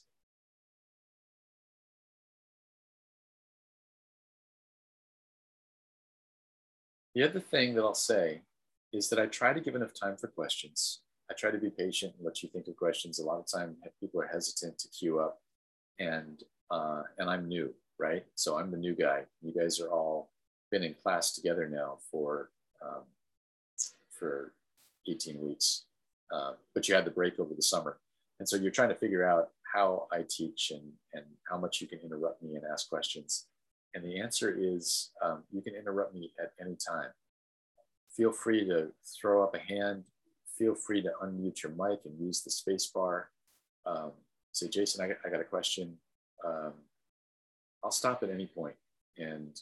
The other thing that I'll say is that I try to give enough time for questions. I try to be patient and let you think of questions. A lot of time people are hesitant to queue up, and uh, and I'm new, right? So I'm the new guy. You guys are all been in class together now for um, for eighteen weeks, uh, but you had the break over the summer. And so you're trying to figure out how I teach and, and how much you can interrupt me and ask questions. And the answer is um, you can interrupt me at any time. Feel free to throw up a hand. Feel free to unmute your mic and use the space bar. Um, say, Jason, I got, I got a question. Um, I'll stop at any point and,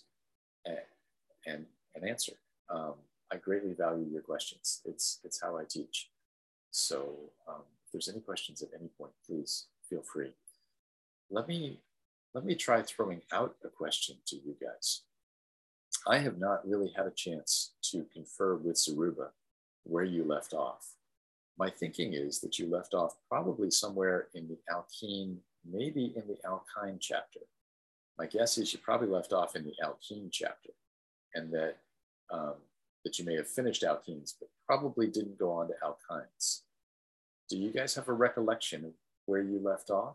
and, and answer. Um, I greatly value your questions. It's, it's how I teach. So um, if there's any questions at any point, please feel free. Let me, let me try throwing out a question to you guys. I have not really had a chance to confer with Zaruba where you left off. My thinking is that you left off probably somewhere in the alkene, maybe in the alkyne chapter. My guess is you probably left off in the alkene chapter, and that, um, that you may have finished alkenes, but probably didn't go on to alkynes. Do you guys have a recollection of where you left off?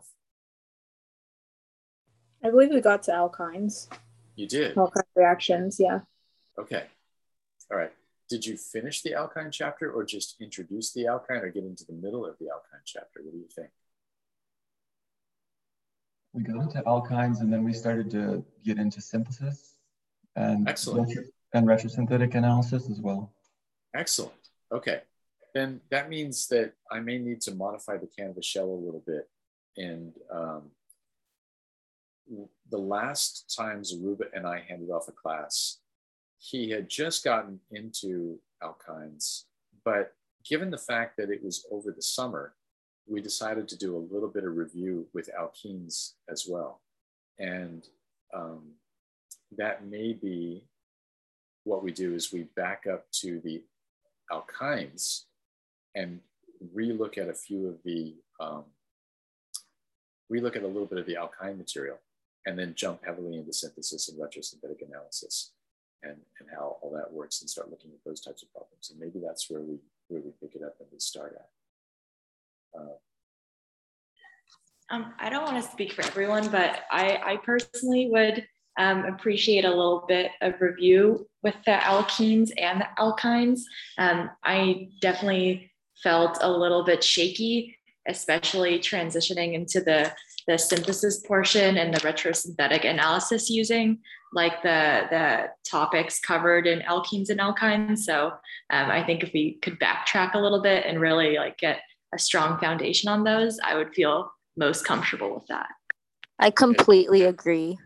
I believe we got to alkynes. You did? Alkyne reactions, yeah. Okay. All right. Did you finish the alkyne chapter or just introduce the alkyne or get into the middle of the alkyne chapter? What do you think? We got into alkynes and then we started to get into synthesis and, Excellent. retro and retrosynthetic analysis as well. Excellent. Okay. Then that means that I may need to modify the Canvas shell a little bit. And um, the last time Zaruba and I handed off a class, he had just gotten into alkynes, but given the fact that it was over the summer, we decided to do a little bit of review with alkenes as well. And um, that may be what we do is we back up to the alkynes and relook at a few of the, um, relook at a little bit of the alkyne material, and then jump heavily into synthesis and retrosynthetic analysis and, and how all that works, and start looking at those types of problems. And maybe that's where we, where we pick it up and we start at. Uh, um, I don't want to speak for everyone, but I, I personally would um, appreciate a little bit of review with the alkenes and the alkynes. Um, I definitely felt a little bit shaky, especially transitioning into the, the synthesis portion and the retrosynthetic analysis using like the, the topics covered in alkenes and alkynes. So um, I think if we could backtrack a little bit and really like get a strong foundation on those, I would feel most comfortable with that. I completely agree.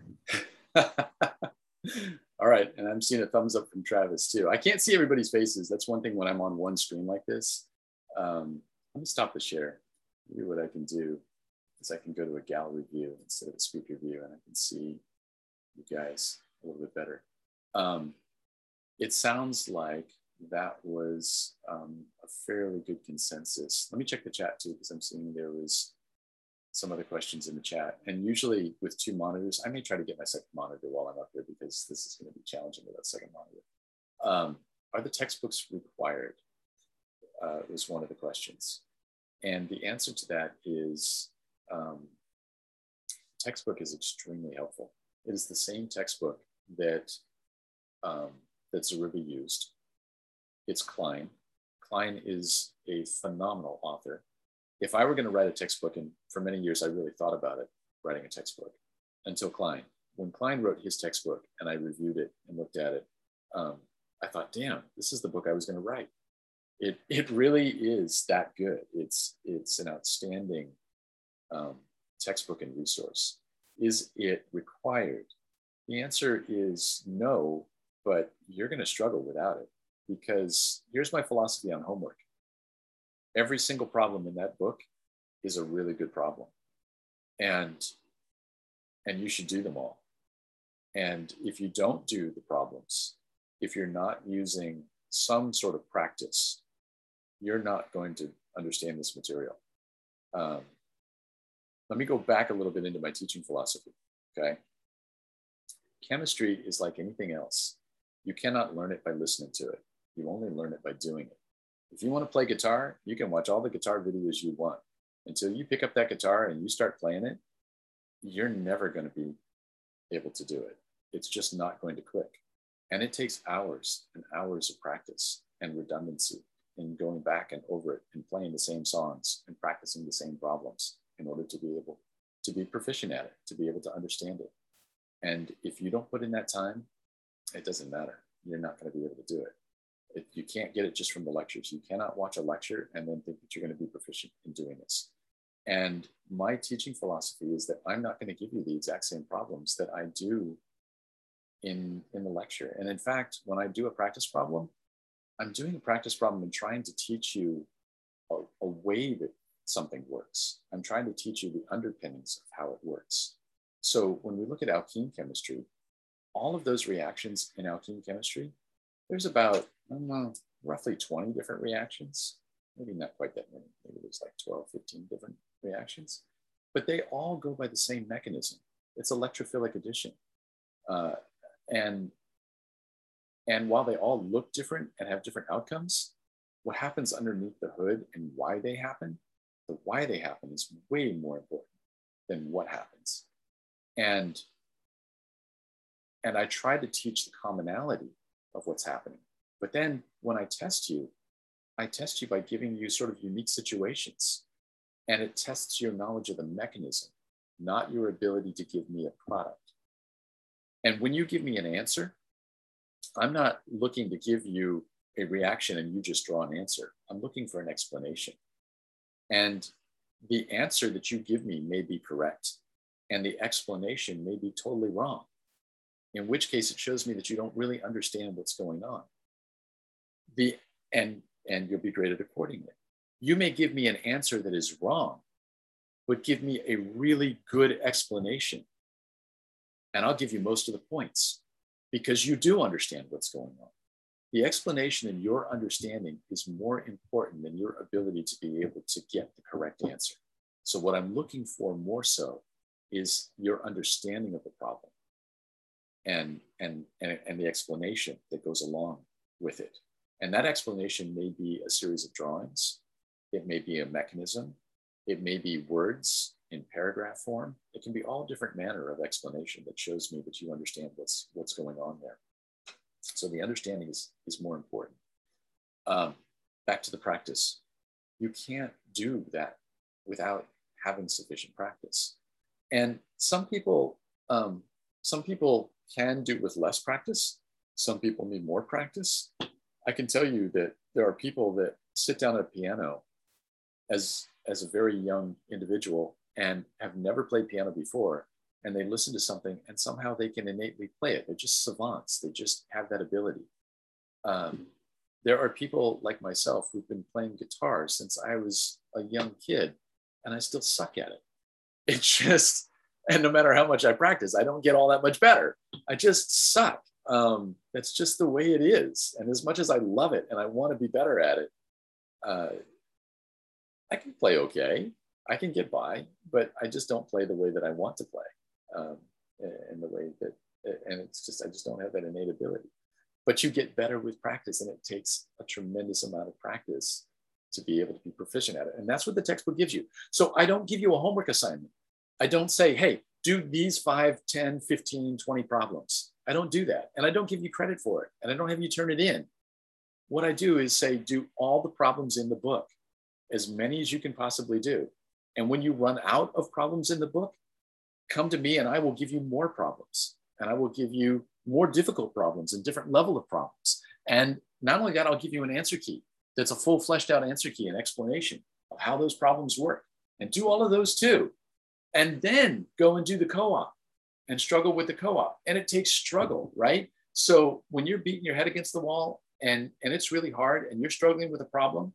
All right, and I'm seeing a thumbs up from Travis too. I can't see everybody's faces. That's one thing when I'm on one screen like this. Um, let me stop the share. Maybe what I can do is I can go to a gallery view instead of a speaker view, and I can see you guys a little bit better. Um, it sounds like that was um, a fairly good consensus. Let me check the chat too, because I'm seeing there was some other questions in the chat. And usually with two monitors, I may try to get my second monitor while I'm up here, because this is going to be challenging with that second monitor. Um, are the textbooks required? Uh, was one of the questions. And the answer to that is um, textbook is extremely helpful. It is the same textbook that, um, that Zaruba used. It's Klein. Klein is a phenomenal author. If I were going to write a textbook, and for many years I really thought about it, writing a textbook, until Klein. When Klein wrote his textbook and I reviewed it and looked at it, um, I thought, damn, this is the book I was going to write. It, it really is that good. It's, it's an outstanding um, textbook and resource. Is it required? The answer is no, but you're going to struggle without it, because here's my philosophy on homework. Every single problem in that book is a really good problem. And, and you should do them all. And if you don't do the problems, if you're not using some sort of practice, you're not going to understand this material. Um, let me go back a little bit into my teaching philosophy, okay? Chemistry is like anything else. You cannot learn it by listening to it. You only learn it by doing it. If you want to play guitar, you can watch all the guitar videos you want. Until you pick up that guitar and you start playing it, you're never going to be able to do it. It's just not going to click. And it takes hours and hours of practice and redundancy in going back and over it and playing the same songs and practicing the same problems in order to be able to be proficient at it, to be able to understand it. And if you don't put in that time, it doesn't matter. You're not going to be able to do it. It, you can't get it just from the lectures. You cannot watch a lecture and then think that you're going to be proficient in doing this. And my teaching philosophy is that I'm not going to give you the exact same problems that I do in, in the lecture. And in fact, when I do a practice problem, I'm doing a practice problem and trying to teach you a, a way that something works. I'm trying to teach you the underpinnings of how it works. So when we look at alkene chemistry, all of those reactions in alkene chemistry, there's about, I don't know, roughly twenty different reactions. Maybe not quite that many. Maybe there's like twelve, fifteen different reactions, but they all go by the same mechanism. It's electrophilic addition. Uh, and, and while they all look different and have different outcomes, what happens underneath the hood and why they happen, the why they happen is way more important than what happens. And, and I try to teach the commonality of what's happening. But then when I test you, I test you by giving you sort of unique situations. And it tests your knowledge of the mechanism, not your ability to give me a product. And when you give me an answer, I'm not looking to give you a reaction and you just draw an answer. I'm looking for an explanation. And the answer that you give me may be correct, and the explanation may be totally wrong, in which case it shows me that you don't really understand what's going on. The, and, and you'll be graded accordingly. You may give me an answer that is wrong, but give me a really good explanation. And I'll give you most of the points because you do understand what's going on. The explanation and your understanding is more important than your ability to be able to get the correct answer. So what I'm looking for more so is your understanding of the problem and, and, and, and the explanation that goes along with it. And that explanation may be a series of drawings. It may be a mechanism. It may be words in paragraph form. It can be all different manner of explanation that shows me that you understand what's, what's going on there. So the understanding is, is more important. Um, back to the practice. You can't do that without having sufficient practice. And some people, um, some people can do with less practice. Some people need more practice. I can tell you that there are people that sit down at a piano as, as a very young individual and have never played piano before, and they listen to something and somehow they can innately play it. They're just savants. They just have that ability. Um, there are people like myself who've been playing guitar since I was a young kid, and I still suck at it. It's just, and no matter how much I practice, I don't get all that much better. I just suck. Um, that's just the way it is. And as much as I love it and I want to be better at it, uh, I can play okay. I can get by, but I just don't play the way that I want to play. Um, in the way that, and it's just, I just don't have that innate ability. But you get better with practice, and it takes a tremendous amount of practice to be able to be proficient at it. And that's what the textbook gives you. So I don't give you a homework assignment. I don't say, hey, do these five, ten, fifteen, twenty problems. I don't do that. And I don't give you credit for it. And I don't have you turn it in. What I do is say, do all the problems in the book, as many as you can possibly do. And when you run out of problems in the book, come to me and I will give you more problems, and I will give you more difficult problems and different level of problems. And not only that, I'll give you an answer key that's a full fleshed out answer key and explanation of how those problems work, and do all of those too. And then go and do the co-op and struggle with the co-op. And it takes struggle, right? So when you're beating your head against the wall and, and it's really hard and you're struggling with a problem,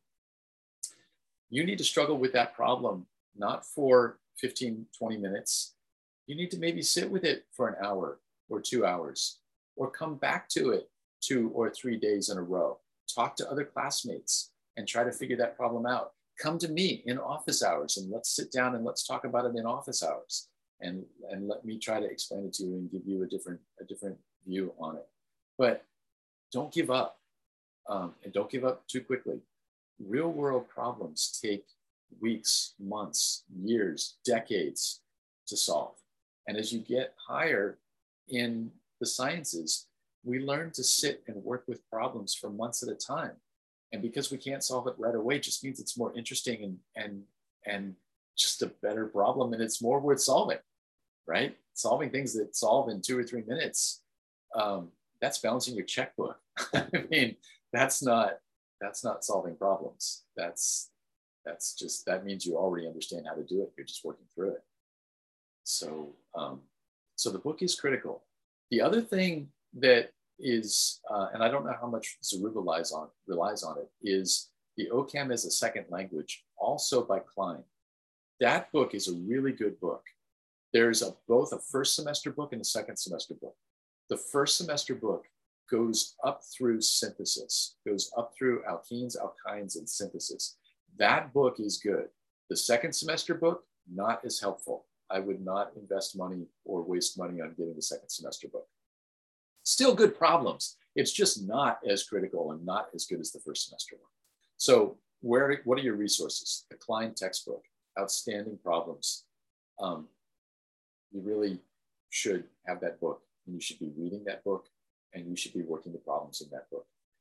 you need to struggle with that problem, not for fifteen, twenty minutes. You need to maybe sit with it for an hour or two hours, or come back to it two or three days in a row. Talk to other classmates and try to figure that problem out. Come to me in office hours and let's sit down and let's talk about it in office hours. And, and let me try to explain it to you and give you a different, a different view on it. But don't give up, um, and don't give up too quickly. Real world problems take weeks, months, years, decades to solve. And as you get higher in the sciences, we learn to sit and work with problems for months at a time. And because we can't solve it right away, just means it's more interesting and, and, and just a better problem, and it's more worth solving, right? Solving things that solve in two or three minutes, um, that's balancing your checkbook. I mean, that's not, that's not solving problems. That's, that's just, that means you already understand how to do it. You're just working through it. So, um, so the book is critical. The other thing that is, uh, and I don't know how much Zoruba relies on, relies on it, is The OChem as a Second Language, also by Klein. That book is a really good book. There's a, both a first semester book and a second semester book. The first semester book goes up through synthesis, goes up through alkenes, alkynes, and synthesis. That book is good. The second semester book, not as helpful. I would not invest money or waste money on getting the second semester book. Still good problems. It's just not as critical and not as good as the first semester one. So where, what are your resources? The Klein textbook, outstanding problems. Um, you really should have that book, and you should be reading that book, and you should be working the problems in that book.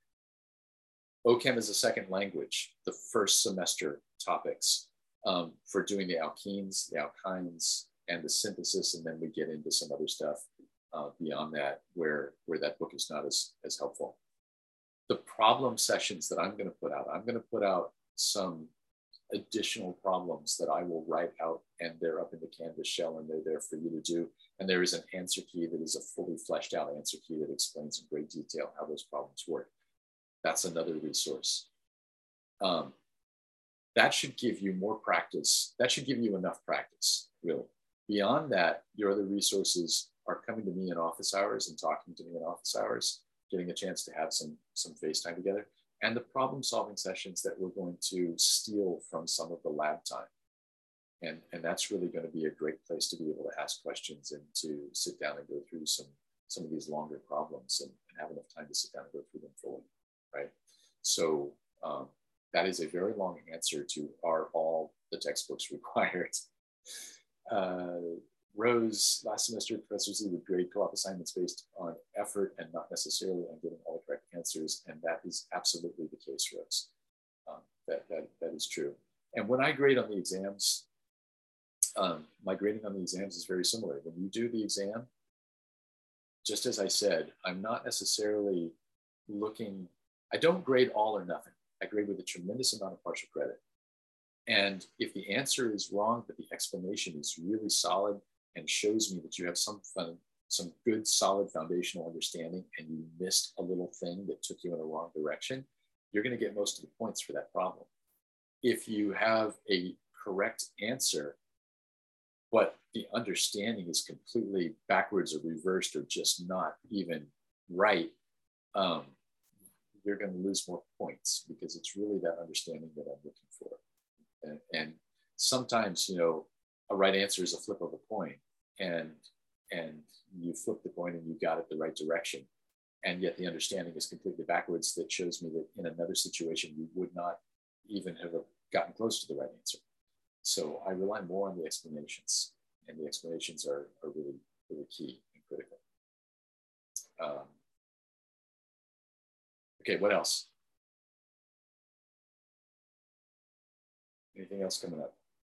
OChem as a Second Language, the first semester topics um, for doing the alkenes, the alkynes, and the synthesis, and then we get into some other stuff uh, beyond that where, where that book is not as, as helpful. The problem sessions that I'm gonna put out, I'm gonna put out some additional problems that I will write out, and they're up in the Canvas shell and they're there for you to do. And there is an answer key that is a fully fleshed out answer key that explains in great detail how those problems work. That's another resource. Um, that should give you more practice. That should give you enough practice, really. Beyond that, your other resources are coming to me in office hours and talking to me in office hours, getting a chance to have some, some FaceTime together, and the problem solving sessions that we're going to steal from some of the lab time. And, and that's really going to be a great place to be able to ask questions and to sit down and go through some, some of these longer problems and, and have enough time to sit down and go through them fully, right? So um, that is a very long answer to are all the textbooks required? Uh, Rose, last semester, Professor Z would grade co-op assignments based on effort and not necessarily on getting all the correct answers. And that is absolutely the case, Rose. Um, that, that, that is true. And when I grade on the exams, um, my grading on the exams is very similar. When you do the exam, just as I said, I'm not necessarily looking, I don't grade all or nothing. I grade with a tremendous amount of partial credit. And if the answer is wrong, but the explanation is really solid and shows me that you have some fun, some good, solid foundational understanding, and you missed a little thing that took you in the wrong direction, you're going to get most of the points for that problem. If you have a correct answer, but the understanding is completely backwards or reversed or just not even right, um, you're going to lose more points because it's really that understanding that I'm looking for. And, and sometimes, you know, a right answer is a flip of a coin, and and you flip the coin and you got it the right direction, and yet the understanding is completely backwards. That shows me that in another situation you would not even have gotten close to the right answer. So I rely more on the explanations, and the explanations are, are really really key and critical. Um, okay, what else? Anything else coming up?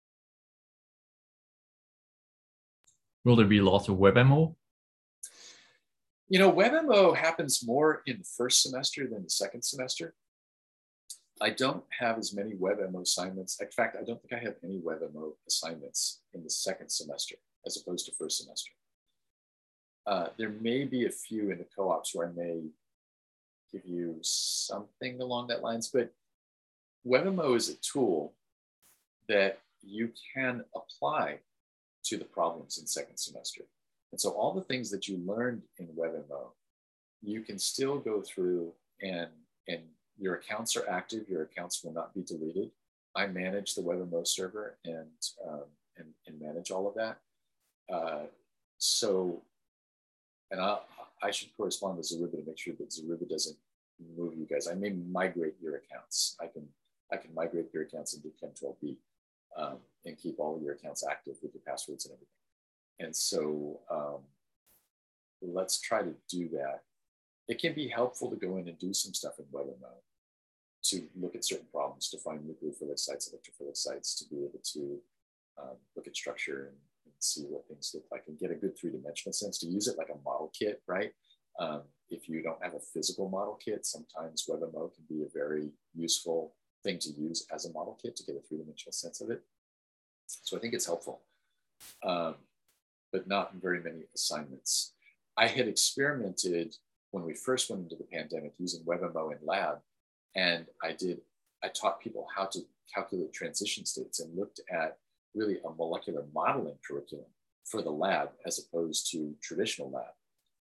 Will there be lots of WebMO? You know, WebMO happens more in the first semester than the second semester. I don't have as many WebMO assignments. In fact, I don't think I have any WebMO assignments in the second semester as opposed to first semester. Uh, there may be a few in the co-ops where I may give you something along that lines, but WebMO is a tool that you can apply to the problems in second semester. And so all the things that you learned in WebMO, you can still go through and, and your accounts are active, your accounts will not be deleted. I manage the WebMO server and, um, and, and manage all of that. Uh, so, and I, I should correspond with Zariba to make sure that Zariba doesn't move you guys. I may migrate your accounts. I can, I can migrate your accounts into Chem twelve B. Um, and keep all of your accounts active with your passwords and everything. And so um, let's try to do that. It can be helpful to go in and do some stuff in WebMO to look at certain problems, to find nucleophilic sites, electrophilic sites, to be able to um, look at structure and, and see what things look like and get a good three-dimensional sense, to use it like a model kit, right? Um, if you don't have a physical model kit, sometimes WebMO can be a very useful thing to use as a model kit to get a three-dimensional sense of it. So I think it's helpful, um, but not in very many assignments. I had experimented when we first went into the pandemic using WebMO in lab, and I did I taught people how to calculate transition states and looked at really a molecular modeling curriculum for the lab as opposed to traditional lab.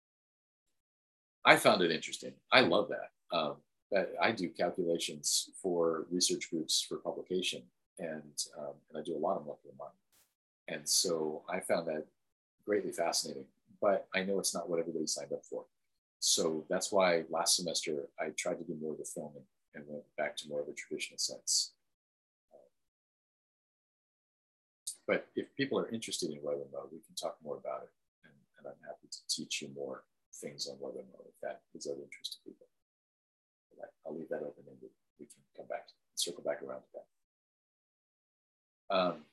I found it interesting. I love that. Um, that I do calculations for research groups for publication, and, um, and I do a lot of molecular modeling. And so I found that greatly fascinating, but I know it's not what everybody signed up for. So that's why last semester I tried to do more of the filming and went back to more of a traditional sense. But if people are interested in WeatherMode, we can talk more about it. And, and I'm happy to teach you more things on WeatherMode if that is of interest to people. But I'll leave that open and we can come back, circle back around to that. Um,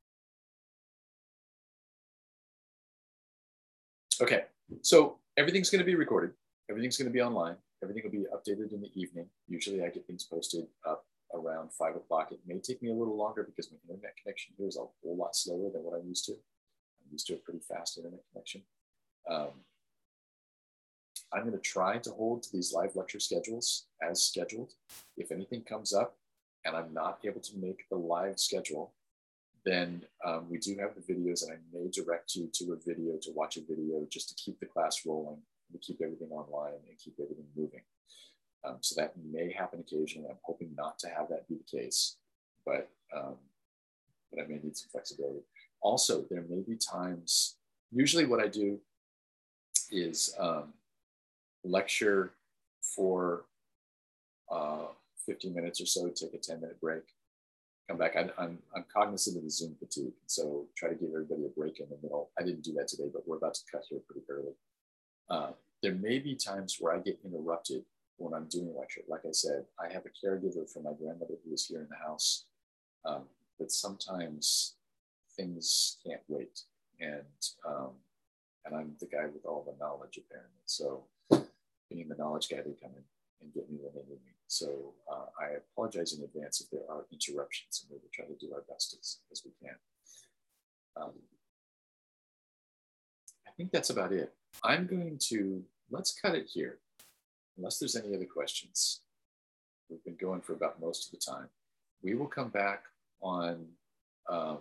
okay, so everything's going to be recorded. Everything's going to be online. Everything will be updated in the evening. Usually I get things posted up around five o'clock. It may take me a little longer because my internet connection here is a whole lot slower than what I'm used to. I'm used to a pretty fast internet connection. Um, I'm going to try to hold to these live lecture schedules as scheduled. If anything comes up and I'm not able to make the live schedule, then um, we do have the videos, and I may direct you to a video to watch a video just to keep the class rolling, to keep everything online and keep everything moving. Um, so that may happen occasionally. I'm hoping not to have that be the case, but, um, but I may need some flexibility. Also, there may be times, usually what I do is um, lecture for uh, fifteen minutes or so, take a ten minute break, come back. I, I'm, I'm cognizant of the Zoom fatigue, so try to give everybody a break in the middle. I didn't do that today, but we're about to cut here pretty early. Uh, there may be times where I get interrupted when I'm doing a lecture. Like I said, I have a caregiver for my grandmother who is here in the house, um, but sometimes things can't wait. And, um, and I'm the guy with all the knowledge apparently. So being the knowledge guy, they come in and get me when they need me. So uh, I apologize in advance if there are interruptions, and we will try to do our best as, as we can. Um, I think that's about it. I'm going to, let's cut it here. Unless there's any other questions. We've been going for about most of the time. We will come back on, um,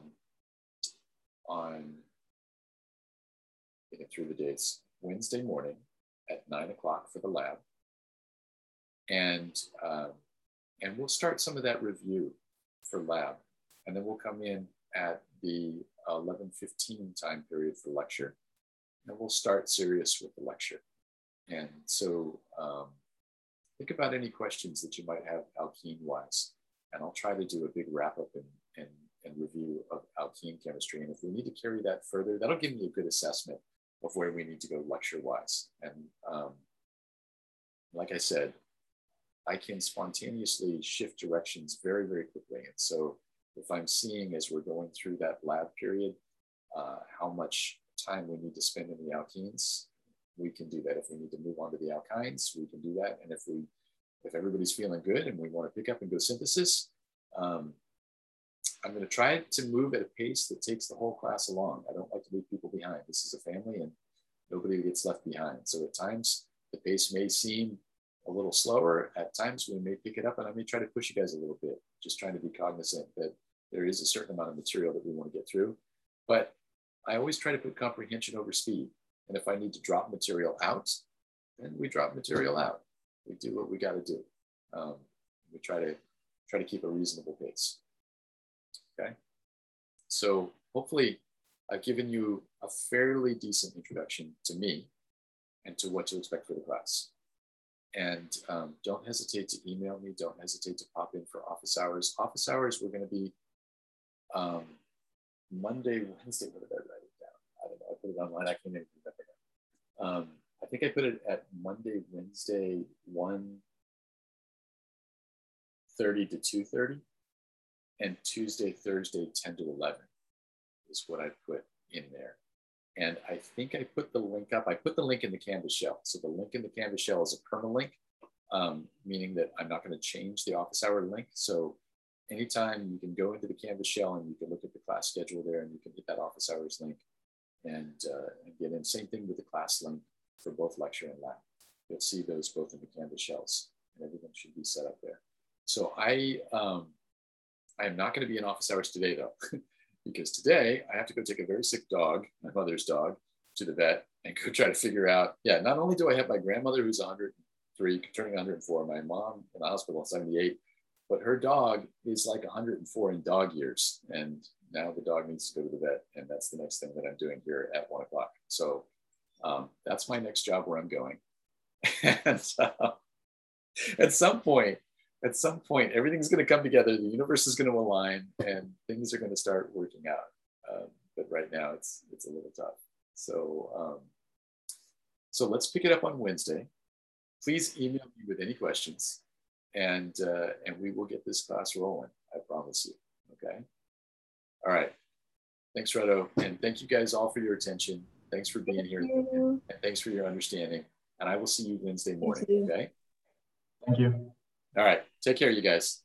on getting through the dates, Wednesday morning at nine o'clock for the lab. And, um, and we'll start some of that review for lab. And then we'll come in at the eleven fifteen time period for lecture. And we'll start serious with the lecture. And so um, think about any questions that you might have alkene-wise, and I'll try to do a big wrap-up and, and, and review of alkene chemistry. And if we need to carry that further, that'll give me a good assessment of where we need to go lecture-wise. And um, like I said, I can spontaneously shift directions very, very quickly. And so if I'm seeing as we're going through that lab period, uh, how much time we need to spend in the alkenes, we can do that. If we need to move on to the alkynes, we can do that. And if we, if everybody's feeling good and we want to pick up and go synthesis, um, I'm going to try to move at a pace that takes the whole class along. I don't like to leave people behind. This is a family and nobody gets left behind. So at times the pace may seem a little slower. At times we may pick it up, and I may try to push you guys a little bit, just trying to be cognizant that there is a certain amount of material that we want to get through. But I always try to put comprehension over speed. And if I need to drop material out, then we drop material out. We do what we got to do. Um, we try to try to keep a reasonable pace. Okay. So hopefully I've given you a fairly decent introduction to me and to what to expect for the class. And um, don't hesitate to email me. Don't hesitate to pop in for office hours. Office hours, we're going to be um, Monday, Wednesday. What did I write it down? I don't know. I put it online. I can't even remember now. Um, I think I put it at Monday, Wednesday, one thirty to two thirty, and Tuesday, Thursday, ten to eleven is what I put in there. And I think I put the link up. I put the link in the Canvas shell. So the link in the Canvas shell is a permalink, um, meaning that I'm not going to change the office hour link. So anytime you can go into the Canvas shell and you can look at the class schedule there, and you can hit that office hours link and, uh, and get in. Same thing with the class link for both lecture and lab. You'll see those both in the Canvas shells, and everything should be set up there. so I, um, I am not going to be in office hours today though, because today I have to go take a very sick dog, my mother's dog, to the vet and go try to figure out, yeah, not only do I have my grandmother who's one hundred three, turning one hundred four, my mom in the hospital at seventy-eight, but her dog is like one hundred four in dog years. And now the dog needs to go to the vet. And that's the next thing that I'm doing here at one o'clock. So um, that's my next job where I'm going. And uh, at some point, at some point, everything's going to come together. The universe is going to align and things are going to start working out. Um, but right now it's, it's a little tough. So, um, so let's pick it up on Wednesday. Please email me with any questions, and uh, and we will get this class rolling. I promise you. Okay. All right. Thanks, Reto, and thank you guys all for your attention. Thanks for being here, and thanks for your understanding. And I will see you Wednesday morning. Okay. Thank you. All right. Take care, you guys.